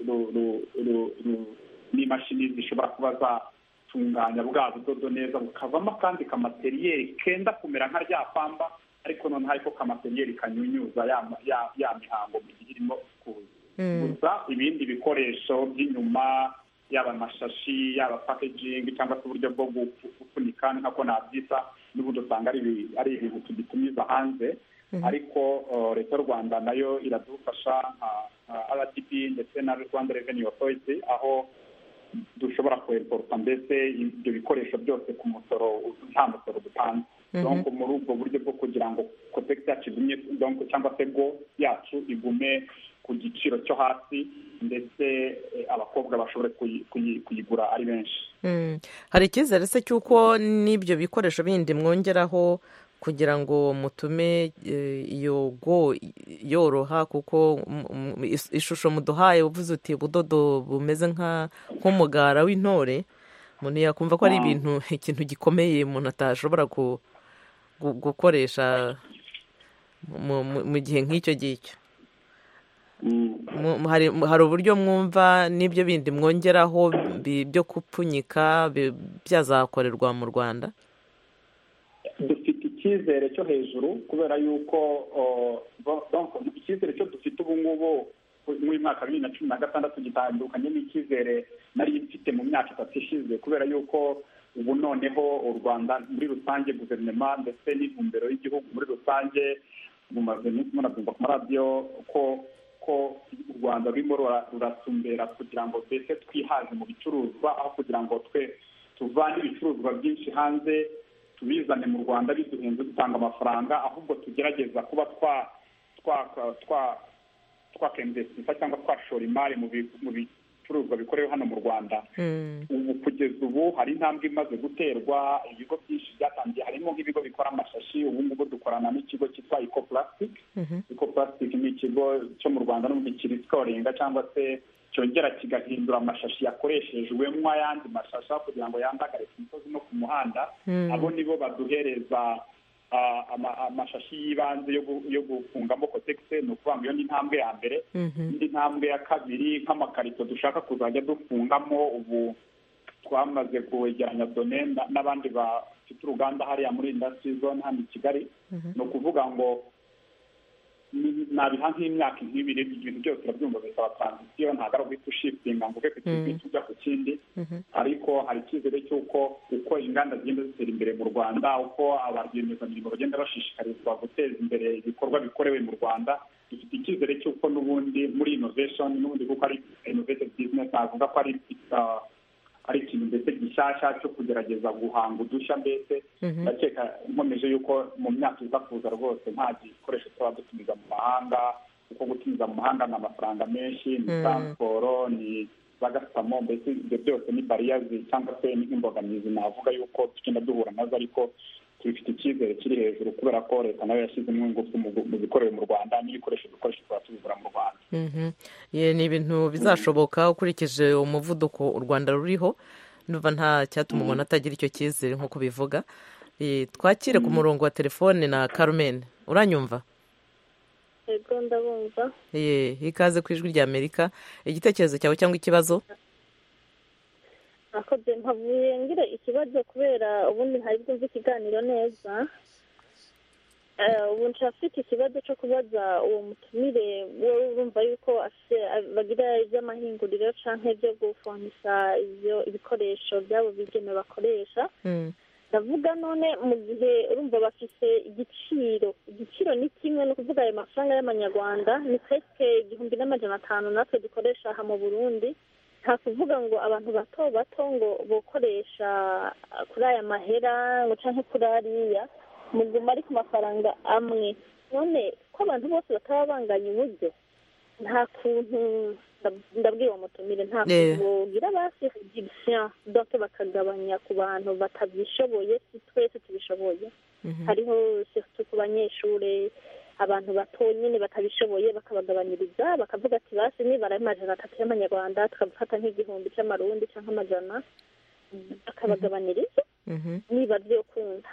n'imashini zishobora kuba zatunganya bwa budodo neza bukavamo kandi kamateriyeri kenda kumera nka rya pamba, ariko noneho ariko kamateriyeri kanyunyuza ya mihango mu gihe irimo kuza. Gusa ibindi bikoresho by'inyuma, yaba amashashi, yaba packaging cyangwa se uburyo bwo gufunika nk'ako nabyita, n'ubundi usanga ari ibintu tugitumiza hanze. Ariko leta y'u Rwanda nayo iradufasha nka R D B ndetse na Rwanda Revenue Authority, aho dushobora kweporta mbese ibyo bikoresho byose ku musoro, nta musoro dutanze. Donc muri ubwo buryo bwo kugira ngo Cotex yacu igumye, donc cyangwa se go yacu igume ku giciro cyo hasi, ndetse abakobwa bashobore kuyigura ari benshi. Hari icyizere se cy'uko n'ibyo bikoresho bindi mwongeraho kugira ngo mutume iyo go yoroha, kuko ishusho muduhaye uvuze uti ubudodo bumeze nk'umugara w'intore, umuntu yakumva ko ari ibintu ikintu gikomeye umuntu atashobora gukoresha mu gihe nk'icyo ngicyo. Hari uburyo mwumva n'ibyo bindi mwongeraho byo gupfunyika byazakorerwa mu Rwanda? Dufite icyizere cyo hejuru kubera yuko icyizere cyo dufite ubu ngubu mu mwaka wa bibiri na cumi na gatandatu gitandukanye n'icyizere nari mfite mu myaka itatu ishize, kubera yuko ubu noneho u Rwanda muri rusange, guverinoma ndetse n'intumbero y'igihugu muri rusange, mumaze iminsi munabyumva ku maradiyo ko ko u Rwanda rurimo rurasumbera kugira ngo mbese twihaze mu bicuruzwa, aho kugira ngo twe tuvane ibicuruzwa byinshi hanze tubizane mu Rwanda biduhenze dutanga amafaranga, ahubwo tugerageza kuba twa twa twa twakendesisa cyangwa twashora imari mu bicuruzwa bikorewe hano mu Rwanda. Ubu kugeza ubu hari intambwe imaze guterwa, ibigo byinshi byatangiye, harimo nk'ibigo bikora amashashi. Ubu ngubu dukorana n'ikigo cyitwa Ecoplastic. Ecoplastic ni ikigo cyo mu Rwanda n'ubundi kirisikoringa cyangwa se cyongera kigahindura amashashi yakoreshejwemo ayandi mashashi kugira ngo yandagare ku misozi no ku muhanda. Abo nibo baduhereza amashashi y'ibanze yo gufungamo kotegisi ni ukuvuga ngo iyo ni intambwe ya mbere. indi ntambwe ya kabiri nk'amakarito dushaka kuzajya dufungamo ubu twamaze kwegeranya done n'abandi bafite uruganda hariya muri industry zone hano i Kigali. ni ukuvuga ngo nabiha nk'imyaka nk'ibiri ibintu byose urabyumva bisaba transition ntabwo ari uguhita ushitinga ngo uve ku kintu ujya ku kindi, ariko hari icyizere cy'uko uko inganda zigenda zitera imbere mu Rwanda, uko abarwiyemezamirimo bagenda bashishikarizwa guteza imbere ibikorwa bikorewe mu Rwanda, dufite icyizere cy'uko n'ubundi muri innovation n'ubundi kuko ari innovative business navuga ko ari ari ikintu mbese gishyashya cyo kugerageza guhanga udushya mbese ndakeka nkomeje yuko mu myaka iza kuza rwose nta gikoresho tuba dutumiza mu mahanga, kuko gutumiza mu mahanga ni amafaranga menshi, ni transport, ni bagasamo, mbese ibyo byose ni barriers cyangwa se n'imbogamizi navuga yuko tugenda duhura nazo, ariko tubifite icyizere kiri hejuru kubera ko leta nayo yashyizemo ingufu mu bikorewe mu Rwanda n'ibikoresho dukoresha tuba tubigura mu Rwanda. Ni ibintu bizashoboka ukurikije umuvuduko u Rwanda ruriho, numva nta cyatuma umuntu atagira icyo cyizere nk'uko bivuga. Twakire ku murongo wa telefone na Carmen, uranyumva? Yego ndabumva. Ikaze ku ijwi rya Amerika, igitekerezo cyawe cyangwa ikibazo? Akoze mpavuye ngira ikibazo kubera ubundi ntari bwumve ikiganiro neza. ubu nshafite ikibazo cyo kubaza uwo mutumire wowe urumva yuko bagira iby'amahinguriro cyangwa ibyo gufonisha ibikoresho byabo bigenewe bakoresha. ndavuga none mu gihe urumva bafite igiciro igiciro ni kimwe no kuvuga ayo mafaranga y'amanyarwanda ni presque igihumbi n'amajana atanu natwe dukoresha aha mu Burundi. nta kuvuga ngo abantu bato bato ngo bokoresha kuri aya mahera ngo cyangwa kuri ariya muguma ari ku mafaranga amwe. none ko abantu bose bataba banganya uburyo nta kuntu ndabwira uwo mutumire nta kuntu bogira basi reduction donc bakagabanya ku bantu batabyishoboye, si twese tubishoboye. hariho surtout ku banyeshure abantu bato nyine batabishoboye bakabagabaniriza bakavuga ati basi nibara amajana atatu y'amanyarwanda tukabafata nk'igihumbi cy'amarundi cyangwa amajana bakabagabaniriza niba byokunda.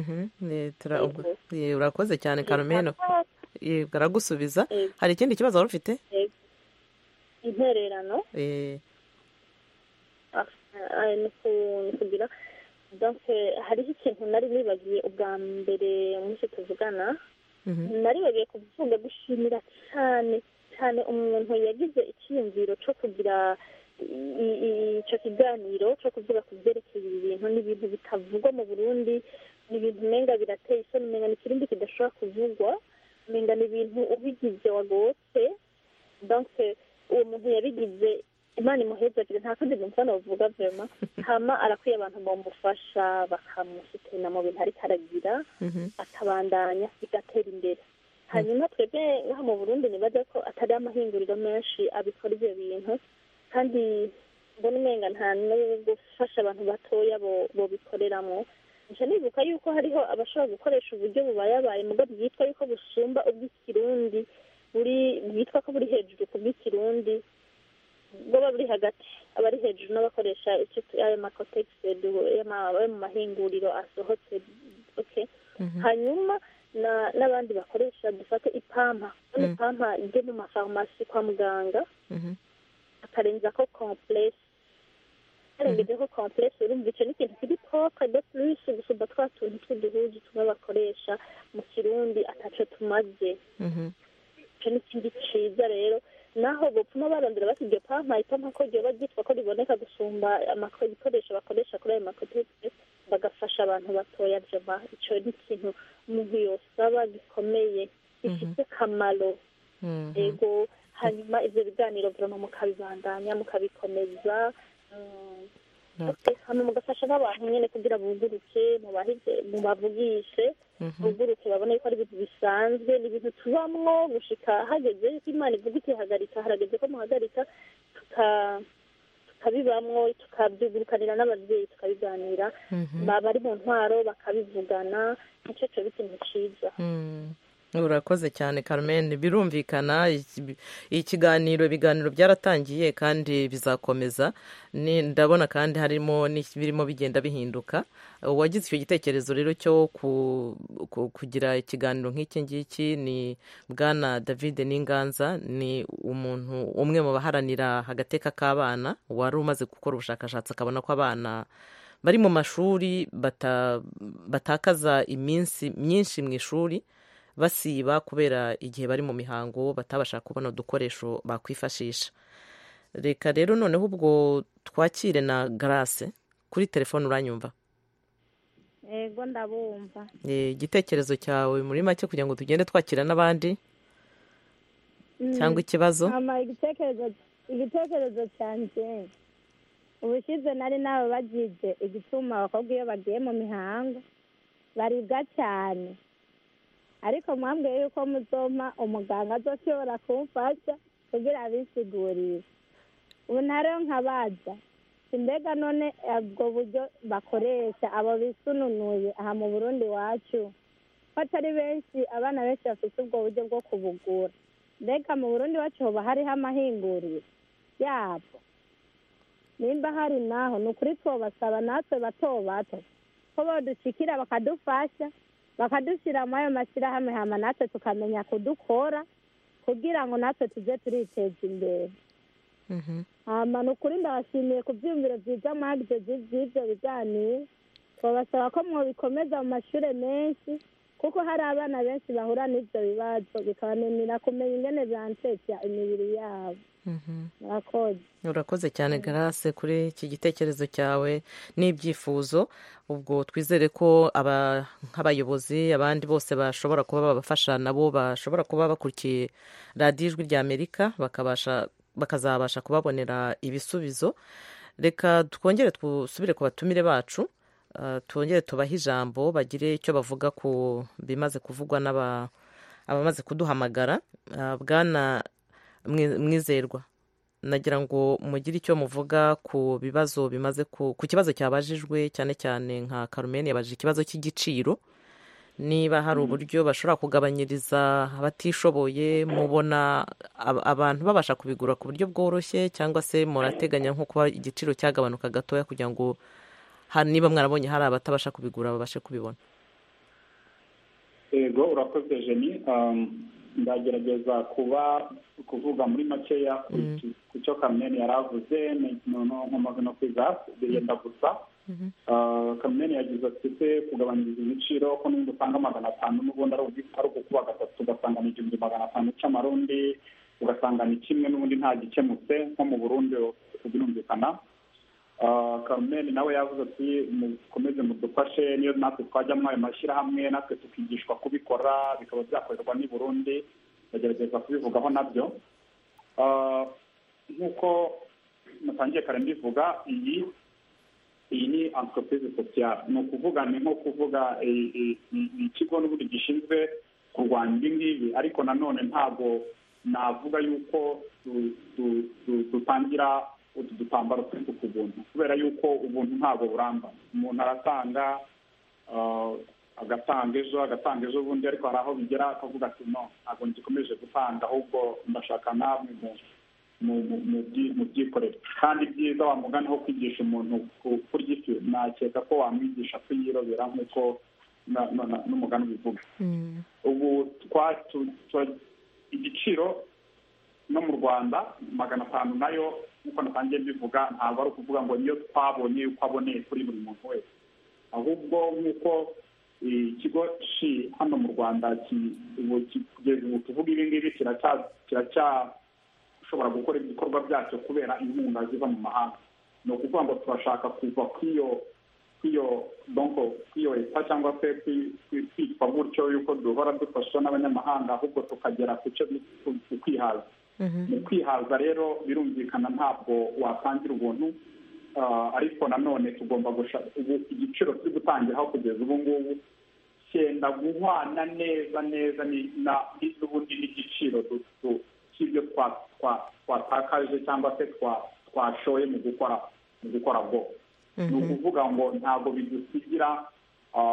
urakoze cyane Carmen, baragusubiza. hari ikindi kibazo wari ufite? intererano ni kugira donc hariho ikintu nari nibagiye ubwa mbere umunsi tuvugana, nari bagiye kuvuga gushimira cyane cyane umuntu yagize icyiyumviro cyo kugira icyo kiganiro cyo kuvuga ku byerekeye ibi bintu n'ibintu bitavugwa mu Burundi, ni ibintu umenga birateye isoni, umenga ni ikirindi kidashobora kuvugwa, umenga ni ibintu ubigize wagotse. donc uwo muntu yabigize Imana imuhezagire, nta kandi numva navuga vraiment hama arakwiye abantu bamufasha bakamusitena mu bintu ariko aragira akabandanya bigatera imbere. hanyuma twebwe nka mu Burundi nibaza ko atari amahinguriro menshi abikora ibyo bintu, kandi mbona umenga nta no gufasha abantu batoya bo bikoreramo. nca nibuka yuko hariho abashobora gukoresha uburyo bubayabaye mugo bwitwa yuko busumba ubw'ikirundi buri bwitwa ko buri hejuru ku bw'ikirundi baba buri hagati abari hejuru n'abakoresha ayo makotegisi mu mahinguriro asohotse. okay hanyuma n'abandi bakoresha dufate ipampa ipampa ijye mu mafarumasi kwa muganga akarenza ko complexe arengeje ko complexe urumva icyo ni ikintu kiri propre de plus gusumba twa tuntu tw'uduhuzu tumwe bakoresha mu kirundi ataco tumaze. icyo ni ikindi ciza rero, naho bopfuma barondera bati iryo pampa ipampa ko ryoba ryitwa ko riboneka gusumba ibikoresho bakoresha kuri ayo makotegisi bagafasha abantu batoya jama. icyo ni ikintu umuntu yosaba gikomeye gifite akamaro. ego hanyuma ibyo biganiro vraiment mukabibandanya mukabikomeza, hano mugafasha n'abantu nyine kugira buguruke mubavugishe buguruke babone yuko ari ibintu bisanzwe, ni ibintu tubamwo gushika hageze yuko Imana ivuga iti hagarika, harageze ko muhagarika tukabibamwo tukabyugurukanira n'ababyeyi tukabiganira, bari mu ntwaro bakabivugana, nicyo cyo bikintu ciza. urakoze cyane Carmen, birumvikana ikiganiro ibiganiro byaratangiye kandi bizakomeza. Ndabona kandi harimo n'ibirimo bigenda bihinduka. Uwagize icyo gitekerezo rero cyo kugira ikiganiro nk'iki ngiki ni bwana David Ninganza, ni umuntu umwe mu baharanira agateka k'abana wari umaze gukora ubushakashatsi akabona ko abana bari mu mashuri batakaza iminsi myinshi mu ishuri basiba kubera igihe bari mu mihango batabasha kubona udukoresho bakwifashisha. Reka rero noneho ubwo twakire na Grace kuri telefone. Uranyumva? Yego ndabumva. Igitekerezo cyawe muri make kugira ngo tugende twakira n'abandi cyangwa ikibazo? Igitekerezo cyanjye ubushize nari nawe bagize igituma abakobwa iyo bagiye mu mihango baribwa cyane, ariko mwambwiye yuko muzoma umuganga azoshobora kumfasha kugira abisigurire. Ubu ntareo nkabaza mbega none ubwo buryo bakoresha abo bisununuye aha mu Burundi wacu ko atari benshi, abana benshi bafite ubwo buryo bwo kubugura, mbega mu Burundi wacu hoba hariho amahinguriro yabwo? Nimba hari naho ni ukuri twobasaba natwe bato bato ko bodushikira bakadufasha bakadushyira muri ayo mashyirahamwe hama natwe tukamenya kudukora kugira ngo natwe tujye turiteza imbere. hama ni ukuri ndabashimiye ku byiyumviro byiza mwagize by'ibyo biganiro. twabasaba ko mwobikomeza mu mashuri menshi kuko hari abana benshi bahura n'ibyo bibazo bikabananira kumenya ingene byansetsa imibiri yabo. Murakoze. Urakoze cyane Grace kuri iki gitekerezo cyawe n'ibyifuzo. Ubwo twizere ko aba nk'abayobozi abandi bose bashobora kuba babafasha, nabo bashobora kuba bakurikiye radiyo Ijwi rya Amerika bakabasha bakazabasha kubabonera ibisubizo. Reka twongere dusubire ku batumire bacu, twongere tubahe ijambo bagire icyo bavuga ku bimaze kuvugwa n'abamaze kuduhamagara. Bwana Mwizerwa, nagira ngo mugire icyo muvuga ku bibazo bimaze ku kibazo cyabajijwe, cyane cyane nka Carmen yabajije ikibazo cy'igiciro, niba hari uburyo bashobora kugabanyiriza abatishoboye, mubona abantu babasha kubigura ku buryo bworoshye cyangwa se murateganya nko kuba igiciro cyagabanuka gatoya kugira ngo niba mwarabonye hari abatabasha kubigura babashe kubibona? Yego, urakoze Jenny. Ndagerageza kuba kuvuga muri makeya ku cyo Carmen yaravuze nkomaze no kwiga bigenda gusa. Carmen yagize ati se kugabanyiriza ibiciro ko n'ubundi usanga magana atanu n'ubundi ari ukuba gatatu ugasanga ni igihumbi magana atanu cy'amarundi, ugasanga ni kimwe n'ubundi nta gikemutse nko mu Burundi birumvikana. Carmen nawe yavuze ati mukomeze mudufashe niyo natwe twajyamo ayo mashyirahamwe natwe tukigishwa kubikora bikaba byakorerwa n'i Burundi. Ndagerageza kubivugaho nabyo. Nk'uko natangiye kare mbivuga, iyi iyi ni entreprise sociale, ni ukuvuga ni nko kuvuga ikigo n'ubundi gishinzwe kurwanya ibi ngibi, ariko nanone ntabwo navuga yuko dutangira utu dutambaro twinshi ku buntu, kubera yuko ubuntu ntabwo buramba. Umuntu aratanga agatanga ejo agatanga ejo bundi, ariko hari aho bigera akavuga ati no ntabwo ngikomeje gutanga, ahubwo ndashaka namwe mu byikorere. Kandi byiza wa mugani ho kwigisha umuntu kurya ifi, nakeka ko wamwigisha kuyirobera nk'uko n'umugani ubivuga. Ubu igiciro no mu Rwanda magana atanu nayo nk'uko natangiye mbivuga ntabwo ari ukuvuga ngo niyo twabonye uko aboneye kuri buri muntu wese, ahubwo nk'uko ikigo shi hano mu Rwanda kugeza ubu tuvuga ibi ngibi kiracyashobora gukora ibikorwa byacyo kubera inkunga ziva mu mahanga. Ni ukuvuga ngo turashaka kuva kw'iyo kw'iyo donko kw'iyo leta cyangwa se kwitwa gutyo yuko duhora dufashwa n'abanyamahanga, ahubwo tukagera ku cyo kwihaza. Mu kwihaza rero birumvikana ntabwo watangira ubuntu, ariko nanone tugomba gushaka igiciro turi gutangiraho kugeza ubu ngubu cyenda guhwana neza neza n'ubundi n'igiciro cy'ibyo twatakaje cyangwa se twashoye mu gukora mu gukora bwo. Ni ukuvuga ngo ntabwo bidusigira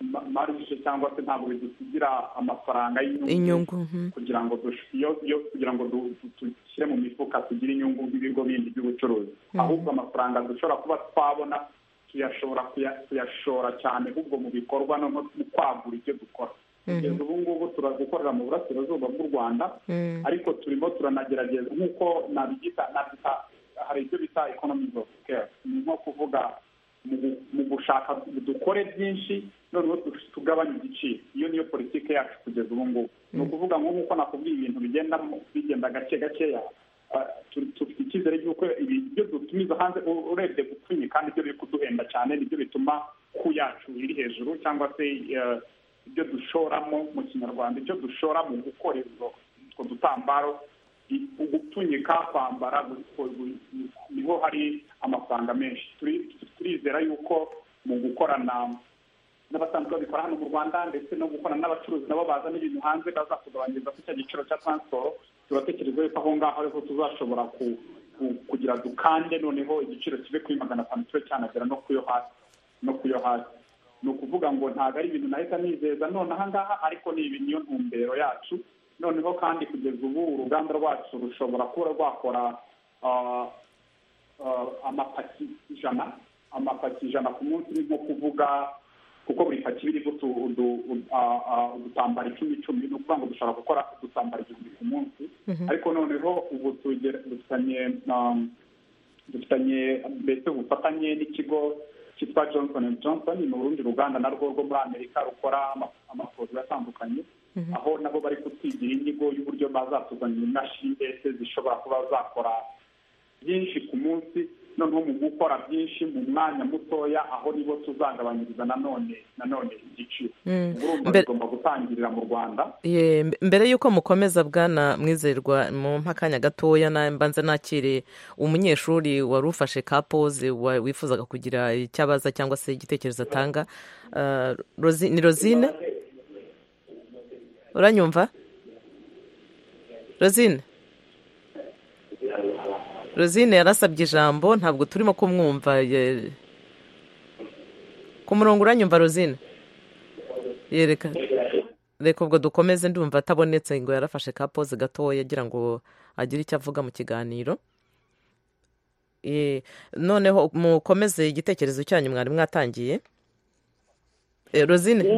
marishe cyangwa se ntabwo bidusigira amafaranga inyungu kugira ngo kugira ngo dushyire mu mifuka tugire inyungu nk'ibigo bindi by'ubucuruzi, ahubwo amafaranga dushobora kuba twabona tuyashobora kuyashora cyane ahubwo mu bikorwa no mu kwagura ibyo dukora. kugeza ubu ngubu turagukorera mu burasirazuba bw'u Rwanda, ariko turimo turanagerageza nk'uko nabigita hari ibyo bita economies of scale, ni nko kuvuga mu gushaka dukore byinshi noneho tugabanya igiciro. Iyo niyo politiki yacu kugeza ubu ngubu. Ni ukuvuga ngo nk'uko nakubwiye ibintu bigenda bigenda gake gakeya, tufite icyizere y'uko ibyo dutumiza hanze urebye gupfunyika kandi ibyo biri kuduhenda cyane nibyo bituma ku yacu iri hejuru, cyangwa se ibyo dushoramo mu kinyarwanda, ibyo dushora mu gukora utwo dutambaro, gupfunyika, kwambara, niho hari amafaranga menshi. Turizera yuko mu gukorana n'abasanzwe babikora hano mu Rwanda ndetse no gukorana n'abacuruzi nabo bazana ibintu hanze bazatugabanyiriza ku cya giciro cya transport, turatekereza yuko aho ngaho ariho tuzashobora kugira dukande noneho igiciro kibe kuri magana atanu kibe cyanagera no kuyo hasi no kuyo hasi. Ni ukuvuga ngo ntabwo ari ibintu nahita nizeza none aha ngaha, ariko ni niyo ntumbero yacu. Noneho kandi kugeza ubu uruganda rwacu rushobora kuba rwakora amapaki ijana amapaki ijana ku munsi, ni nko kuvuga kuko buri paki iriho udutambaro icumi icumi, ni ukuvuga ngo dushobora gukora udutambaro igihumbi ku munsi. Ariko noneho ubu dufitanye dufitanye mbese ubufatanye n'ikigo cyitwa Johnson and Johnson, ni urundi ruganda narwo rwo muri Amerika rukora amaporoduwi atandukanye, aho nabo bari kutwigira inyigo y'uburyo bazatuzanira imashini mbese zishobora kuba zakora byinshi ku munsi, noneho mu gukora byinshi mu mwanya mutoya, aho nibo tuzagabanyiriza nanone nanone igiciro. Urumva bigomba gutangirira mu Rwanda. Mbere y'uko mukomeza Bwana Mwizerwa, mu mpakanya gatoya mbanza nakire umunyeshuri wari ufashe ka pose wifuzaga kugira icyabaza cyangwa se igitekerezo atanga. Ni Rosine, uranyumva Rosine? Rosine yarasabye ijambo, ntabwo turimo kumwumva ku murongo. Uranyumva Rosine? Yereka reka ubwo dukomeze, ndumva atabonetse ngo yarafashe ka pose gatoya agira ngo agire icyo avuga mu kiganiro. Noneho mukomeze igitekerezo cyanyu mwari mwatangiye. Rosine,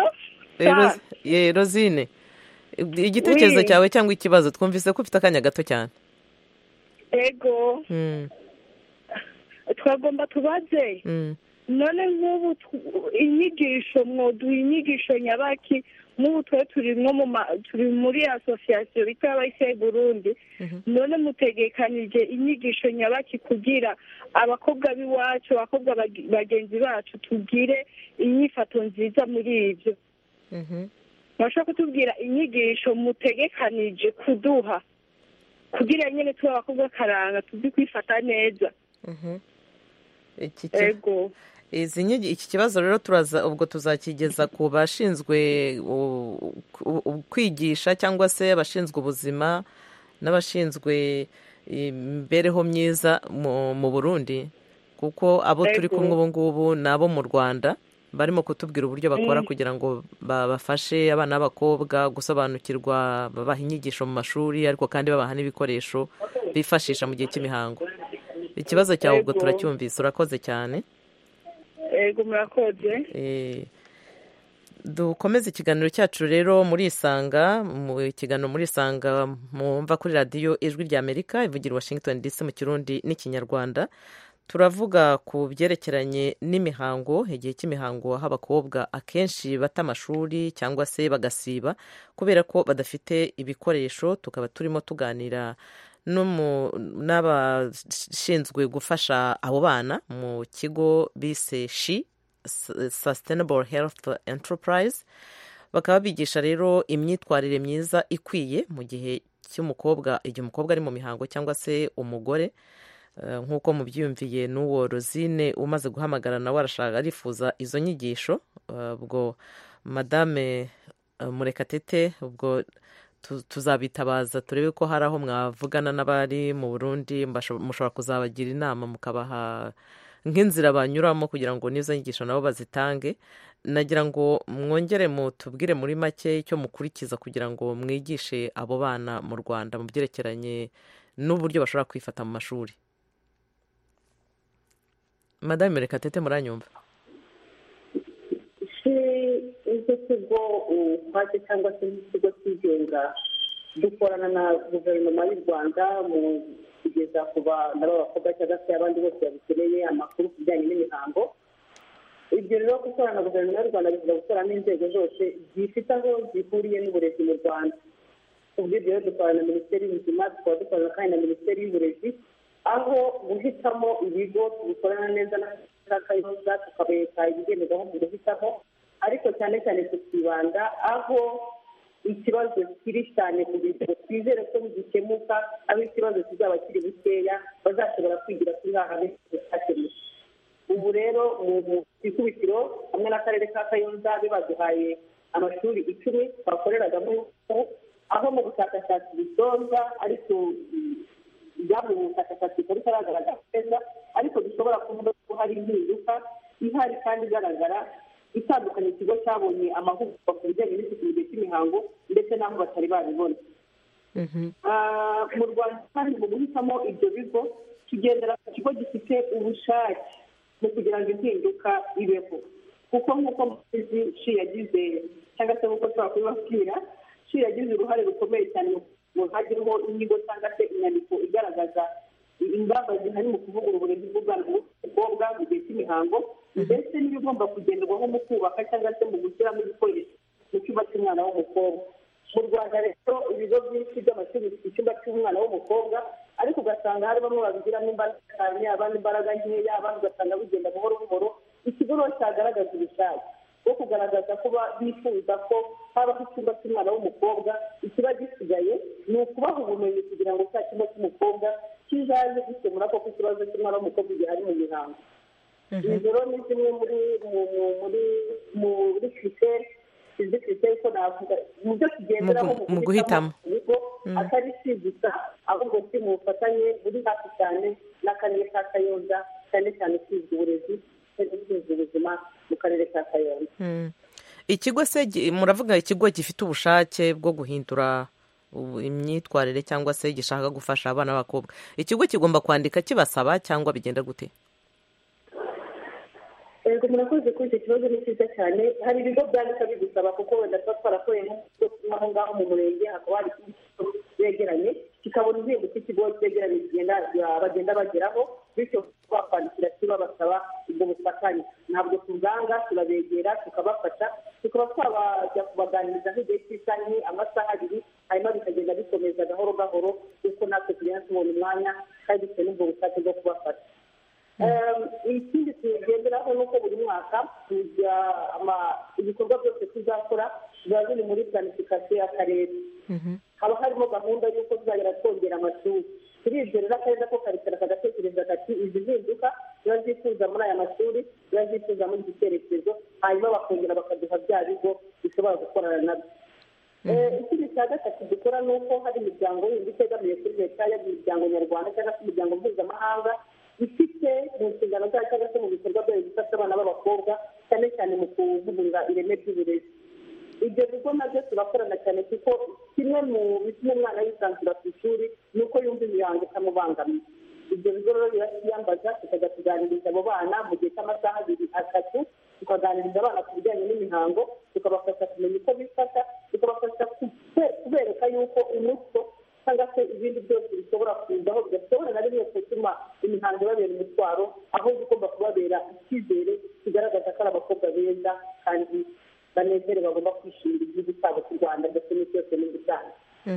Rosine, igitekerezo cyawe cyangwa ikibazo? Twumvise ko ufite akanya gato cyane. Ego twagomba tubaze none nk'ubu inyigisho mwoduha inyigisho nyabaki, nk'ubu twe turi turi muri asosiyasiyo bita abayise Burundi, none mutegekanije inyigisho nyabaki kugira abakobwa b'iwacu, abakobwa bagenzi bacu tugire inyifato nziza muri ibyo? mwashobora kutubwira inyigisho mutegekanije kuduha kugira nyine tuba abakobwa karanga tuzi kwifata neza? Ego izi nyigi iki kibazo rero turaza ubwo tuzakigeza ku bashinzwe kwigisha cyangwa se abashinzwe ubuzima n'abashinzwe imibereho myiza mu Burundi, kuko abo turi kumwe ubu ngubu nabo mu Rwanda barimo kutubwira uburyo bakora kugira ngo bafashe abana b'abakobwa gusobanukirwa, babaha inyigisho mu mashuri, ariko kandi babaha n'ibikoresho bifashisha mu gihe cy'imihango. Ikibazo cyawe ubwo turacyumvise, urakoze cyane. Ego murakoze. Dukomeze ikiganiro cyacu rero muri Isanga, mu kiganiro muri Isanga mwumva kuri radiyo Ijwi ry'Amerika ivugira Washington D C mu Kirundi n'Ikinyarwanda. Turavuga ku byerekeranye n'imihango, igihe cy'imihango aho abakobwa akenshi bata amashuri cyangwa se bagasiba kubera ko badafite ibikoresho. Tukaba turimo tuganira n'abashinzwe gufasha abo bana mu kigo bise She Sustainable Health Enterprise, bakaba bigisha rero imyitwarire myiza ikwiye mu gihe cy'umukobwa, igihe umukobwa ari mu mihango cyangwa se umugore. Nk'uko mubyiyumviye n'uwo Rosine umaze guhamagara nawe arashaka arifuza izo nyigisho. Ubwo Madame Murekatete, ubwo tuzabitabaza turebe ko hari aho mwavugana n'abari mu Burundi, mushobora kuzabagira inama mukabaha nk'inzira banyuramo kugira ngo n'izo nyigisho nabo bazitange. nagira ngo mwongere mutubwire muri make icyo mukurikiza kugira ngo mwigishe abo bana mu Rwanda mu byerekeranye n'uburyo bashobora kwifata mu mashuri. Madame Murekatete, muranyumva? icyo kigo ukwacyo cyangwa se ikigo cyigenga dukorana na guverinoma y'u Rwanda mu kugeza ku bana b'abakobwa cyangwa se abandi bose babikeneye amakuru ku bijyanye n'imihango. Ibyo rero gukorana na guverinoma y'u Rwanda bivuga gukorana n'inzego zose zifite aho zihuriye n'uburezi mu Rwanda. Ubwo ibyo rero dukorana na Minisiteri y'Ubuzima, tukaba dukorana kandi na Minisiteri y'Uburezi, aho guhitamo ibigo tubikorana neza na Kayonza tukabereka ibigenderwaho mu guhitamo, ariko cyane cyane tukibanda aho ikibazo kiri cyane kugira ngo twizere ko gikemuka, aho ikibazo kizaba kiri bukeya bazashobora kwigira kuri haha bitakemuka. Ubu rero mu ikubitiro hamwe n'akarere ka Kayonza baduhaye amashuri icumi twakoreragamo, aho mu bushakashatsi bisonza ariko ibyavuye mu bushakashatsi bikaba bitaragaragara neza, ariko dushobora kuvuga ko hari impinduka ihari kandi igaragara itandukanye. Ikigo cyabonye amahugurwa ku bijyanye n'isuku mu gihe cy'imihango ndetse n'aho batari babibona. Mu Rwanda kandi mu guhitamo ibyo bigo tugendera ku kigo gifite ubushake mu kugira ngo impinduka ibeho, kuko nk'uko muzi shi yagize cyangwa se nk'uko tuba kubibabwira, shi yagize uruhare rukomeye cyane mu hagirimo inyigo cyangwa se inyandiko igaragaza ingamba zihari mu kuvugurura uburezi bw'ubwana bw'umukobwa mu gihe cy'imihango, ndetse n'ibigomba kugenderwaho mu kubaka cyangwa se mu gushyiramo ibikoresho mu cyumba cy'umwana w'umukobwa. Mu Rwanda rero ibigo byinshi by'amashuri bifite icyumba cy'umwana w'umukobwa, ariko ugasanga hari bamwe babigiramo imbaraga cyane, abandi imbaraga nkeya, abandi ugasanga bigenda buhoro buhoro. Ikigo rero cyagaragaza ubushake bwo kugaragaza ko bifuza ko habaho icyumba cy'umwana w'umukobwa. Ikiba gisigaye ni ukubaha ubumenyi kugira ngo cya cyumba cy'umukobwa kizaze gikemura koko ikibazo cy'umwana w'umukobwa igihe ari mu mihango. Izo rero ni zimwe muri muri kiriteri izi kiriteri ko navuga mu byo tugenderaho mu guhitamo ibigo, atari si gusa ahubwo si mu bufatanye buri hafi cyane n'akarere ka Kayonza, cyane cyane ushinzwe uburezi n'ushinzwe ubuzima mu karere ka Kayonza. Ikigo se muravuga ikigo gifite ubushake bwo guhindura imyitwarire cyangwa se gishaka gufasha abana b'abakobwa, ikigo kigomba kwandika kibasaba cyangwa bigenda gute? Ego murakoze kuri icyo kibazo, ni cyiza cyane. Hari ibigo byandika bigusaba kuko wenda tuba twarakoreye aho ngaho mu murenge, hakaba hari ikigo begeranye kikabona inzego cy'ikigo cyegeranye bagenda bageraho, bityo bakwandikira kibabasaba ubwo bufatanye. Ntabwo tubwanga, turabegera tukabafasha, tukaba twabajya kubaganiriza nk'igihe cy'isaha amasaha abiri, hanyuma bikagenda bikomeza gahoro gahoro kuko natwe tugenda tubona umwanya kandi dufite n'ubwo bushake bwo kubafasha. Ikindi tugenderaho ni uko buri mwaka ibikorwa byose tuzakora biba biri muri planifikasiyo y'akarere. Haba harimo gahunda y'uko tuzagera twongera amashuri. Kuri ibyo rero akarere ko karicara kagatekereza kati izi mpinduka biba zifuza muri aya mashuri, biba zifuza muri iki cyerekezo, hanyuma bakongera bakaduha bya bigo bishobora gukorana nabyo. Ikindi cya gatatu dukora ni uko hari imiryango yindi itegamiye kuri leta, yaba imiryango nyarwanda cyangwa se imiryango mpuzamahanga ifite mu nshingano zayo cyangwa se mu bikorwa byayo gufasha abana b'abakobwa, cyane cyane mu kuvugurura ireme ry'uburezi. Ibyo bigo nabyo turakorana cyane kuko kimwe mu bituma umwana yisanzura ku ishuri ni uko yumva imihango itamubangamiye. Ibyo bigo rero birasiyambaza, tukajya kuganiriza abo bana mu gihe cy'amasaha abiri atatu, tukaganiriza abana ku bijyanye n'imihango, tukabafasha kumenya uko bifata, tukabafasha kubereka yuko umuco cyangwa se ibindi byose bishobora kuzaho bidashobora na rimwe gutuma imihango ibabera umutwaro, aho igomba kubabera icyizere kigaragaza ko ari abakobwa beza kandi banezere bagomba kwishimira igihugu cyabo cy'u Rwanda ndetse n'isi yose muri rusange.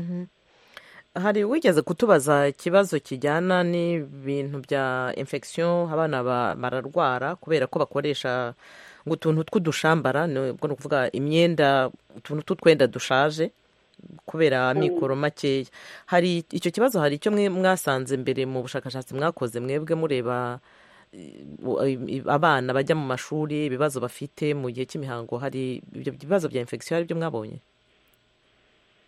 Hari wigeze kutubaza ikibazo kijyana n'ibintu bya infection, abana bararwara kubera ko bakoresha ngo utuntu tw'udushambara, ni ukuvuga imyenda, utuntu tw'utwenda dushaje kubera amikoro makeya. Hari icyo kibazo, hari icyo mwe mwasanze mbere mu bushakashatsi mwakoze mwebwe mureba abana bajya mu mashuri ibibazo bafite mu gihe cy'imihango? Hari ibyo bibazo bya infection hari ibyo mwabonye?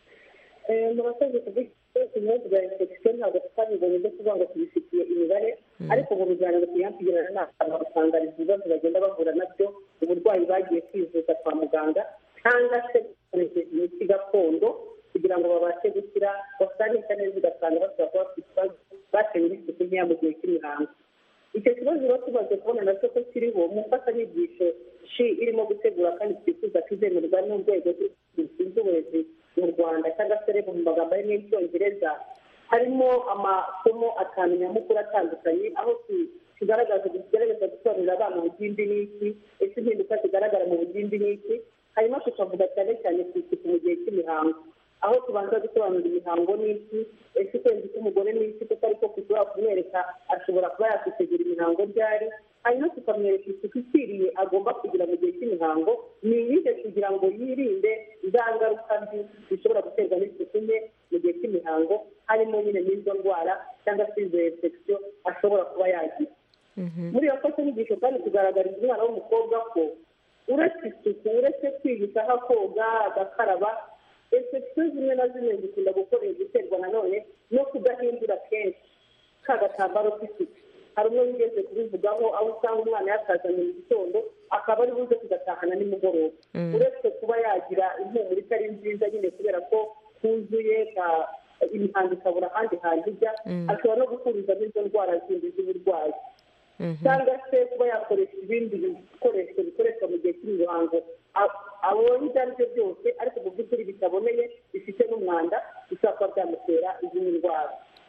Murakoze kuvuga ibibazo bya infection ntabwo twabibonye byo kuvuga ngo tubifitiye imibare, ariko mu biganiro tuyatugirana n'abantu basangariza ibibazo bagenda bahura nabyo uburwayi bagiye kwivuza kwa muganga cyangwa se bakoresheje imiti gakondo kugira ngo babashe gukira basanisha neza ugasanga bashobora kuba bafite ikibazo batewe n'isuku nkeya mu gihe cy'imihango. icyo kibazo rero tumaze kubona nacyo ko kiriho mu mfashanyigisho shi irimo gutegura kandi twifuza kuzemerwa n'urwego rushinzwe uburezi mu rwanda cyangwa se reba mu magambo ari n'icyongereza harimo amasomo atanu nyamukuru atandukanye aho kigaragaza kigaragaza gusobanurira abana ubugimbi n'iki ese impinduka zigaragara mu bugimbi n'iki hanyuma tukavuga cyane cyane ku isuku mu gihe cy'imihango aho tubanza gusobanura imihango n'iki ese ukwezi k'umugore n'iki kuko ariko kushobora kumwereka ashobora kuba yakwitegura imihango ryari hanyuma tukamwereka isuku ikwiriye agomba kugira mu gihe cy'imihango ni iyihe kugira ngo yirinde za ngaruka mbi zishobora guterwa n'isuku nke mu gihe cy'imihango harimo nyine n'izo ndwara cyangwa se izo infection ashobora kuba yagira. muri iyo mfashanyigisho kandi tugaragariza umwana w'umukobwa ko uretse isuku uretse kwigisha aho koga agakaraba infection zimwe na zimwe zikunda guterwa nanone no kudahindura kenshi ka gatambaro k'isuku. hari umwe wigeze kubivugaho aho usanga umwana yakazanye mu gitondo akaba ari buze kugatahana nimugoroba uretse kuba yagira impumuro itari nziza nyine kubera ko kuzuye imihango ikabura ahandi hantu ijya ashobora no gukurizamo izo ndwara zindi z'uburwayi cyangwa se kuba yakoresha ibindi bikoresho bikoreshwa mu gihe cy'imihango abonye ibyo ari byo byose ariko mu by'ukuri bitaboneye bifite n'umwanda bishobora kuba byamutera izindi ndwara.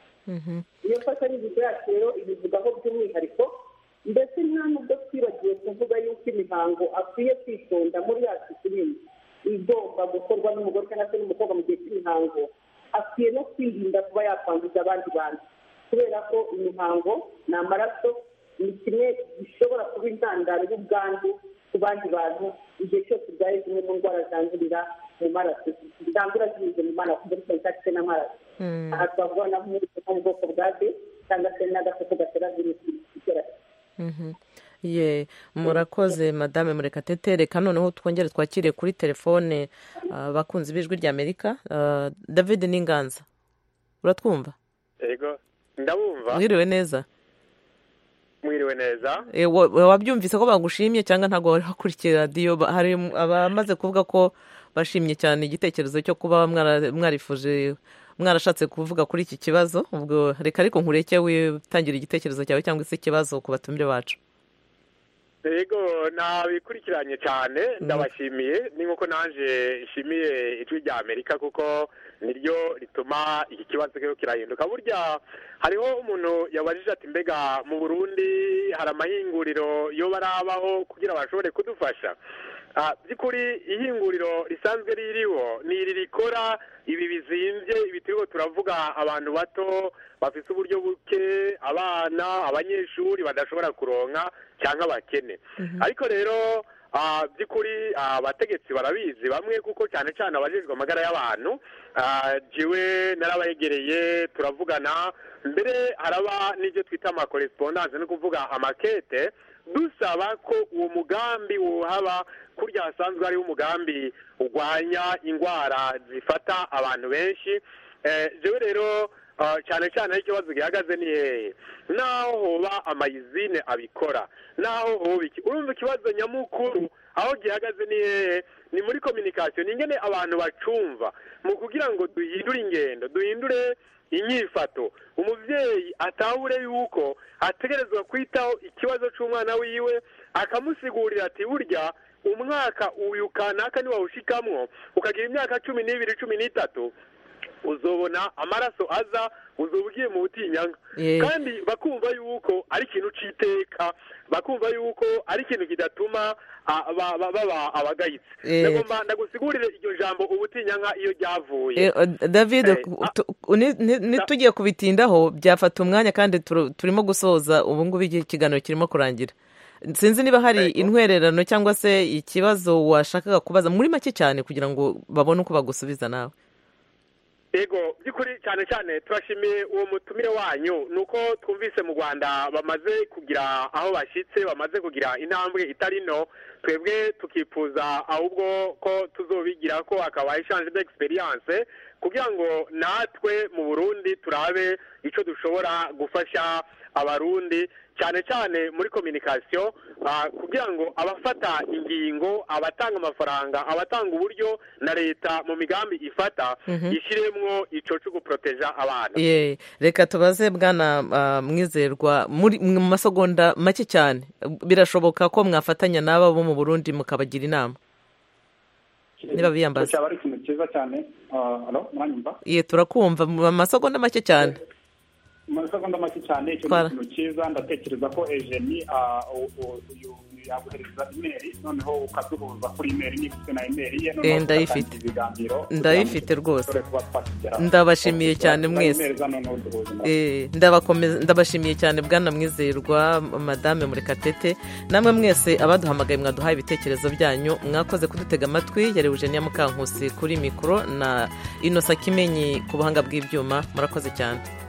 iyo mfashanyigisho yacu rero ibivugaho by'umwihariko ndetse nta nubwo twibagiwe kuvuga yuko imihango akwiye kwitonda muri yacu kinini igomba gukorwa n'umugore cyangwa se n'umukobwa mu gihe cy'imihango akwiye no kwirinda kuba yakwanduza abandi bantu kubera ko imihango ni amaraso ni kimwe gishobora kuba intandaro y'ubwandu ku bandi bantu igihe cyose urwaye zimwe mu ndwara zandurira mu maraso zandura zinyuze mu maraso muri kontakite n'amaraso. aha twavuga na mu bwoko bwa b cyangwa se n'agakoko gatera virusi itera. ye murakoze madame Murekatete. Reka noneho twongere twakire kuri telefone abakunzi b'ijwi rya Amerika. David Ninganza uratwumva? yego ndabumva. mwiriwe neza? mwiriwe neza. wabyumvise ko bagushimye cyangwa ntabwo wari wakurikiye radiyo? hari abamaze kuvuga ko bashimye cyane igitekerezo cyo kuba mwarifuje mwarashatse kuvuga kuri iki kibazo. ubwo reka ariko nkureke witangira igitekerezo cyawe cyangwa se ikibazo ku batumire bacu. yego nabikurikiranye cyane ndabashimiye ni nk'uko naje ishimiye ijwi rya Amerika kuko niryo rituma iki kibazo kirahinduka. burya hariho umuntu yabajije ati mbega mu Burundi hari amahinguriro yo barabaho kugira bashobore kudufasha. by'ukuri ihinguriro risanzwe ririho ni iri rikora ibi bizimbye ibi turiho turavuga abantu bato bafite uburyo buke abana abanyeshuri badashobora kuronka cyangwa abakene. ariko rero by'ukuri abategetsi barabizi bamwe kuko cyane cyane abajejwe amagara y'abantu jiwe narabayegereye turavugana mbere haraba n'ibyo twita amakorespondance no kuvuga amakete dusaba ko uwo mugambi wohaba kurya hasanzwe hariho umugambi urwanya indwara zifata abantu benshi. jewe rero cyane cyane aho ikibazo gihagaze ni hehe naho hoba amayizine abikora naho hoba iki urumva ikibazo nyamukuru aho gihagaze ni hehe ni muri communication ingene abantu bacumva mu kugira ngo duhindure ingendo duhindure inyifato umuvyeyi atahure yuko ategerezwa kwitaho ikibazo cy'umwana wiwe akamusigurira ati burya umwaka uyu kanaka ni wawushikamwo ukagira imyaka cumi n'ibiri cumi n'itatu uzobona amaraso aza uzobugiye mu butinyanga kandi bakumva yuko ari ikintu c'iteka bakumva yuko ari ikintu kidatuma baba abagayitse. ndagomba ndagusigurire iryo jambo ubutinyanga iyo ryavuye. David nitugiye kubitindaho byafata umwanya kandi turimo gusoza ubu ngubu ikiganiro kirimo kurangira. sinzi niba hari intwererano cyangwa se ikibazo washakaga kubaza muri make cyane kugira ngo babone uko bagusubiza nawe. ego by'ukuri cyane cyane turashimiye uwo mutumire wanyu nuko twumvise mu Rwanda bamaze kugira aho bashyitse bamaze kugira intambwe itari no twebwe tukifuza ahubwo ko tuzobigira ko akaba échange d'expérience kugira ngo natwe mu Burundi turabe ico dushobora gufasha abarundi cyane cyane muri communication uh, kugira ngo abafata ingingo abatanga amafaranga abatanga uburyo na leta mu migambi ifata mm -hmm. ishiremwo ico cyo guproteja abana yeah. Reka tubaze bwana uh, Mwizerwa muri mu masegonda make cyane birashoboka ko mwafatanya n'aba bo mu Burundi mukabagira inama niba biyambaza cyaba ari ikintu cyiza cyane uh, allo mwanyumva ye turakumva mu masegonda make cyane amasegonda make cyane icyo kintu cyiza ndatekereza ko Eugenie uyu yaguhereza imeri noneho ukaduhuza kuri imeri n'ifite na imeri ye noneho ndayifite ndayifite rwose ndabashimiye cyane mwese eh ndabakomeza ndabashimiye cyane bwana Mwizerwa madame Murekatete namwe mwese abaduhamagaye mwaduhaye ibitekerezo byanyu mwakoze kudutega amatwi yari Eugenie Mukankusi kuri mikro na Innocent Kimenyi ku buhanga bw'ibyuma murakoze cyane.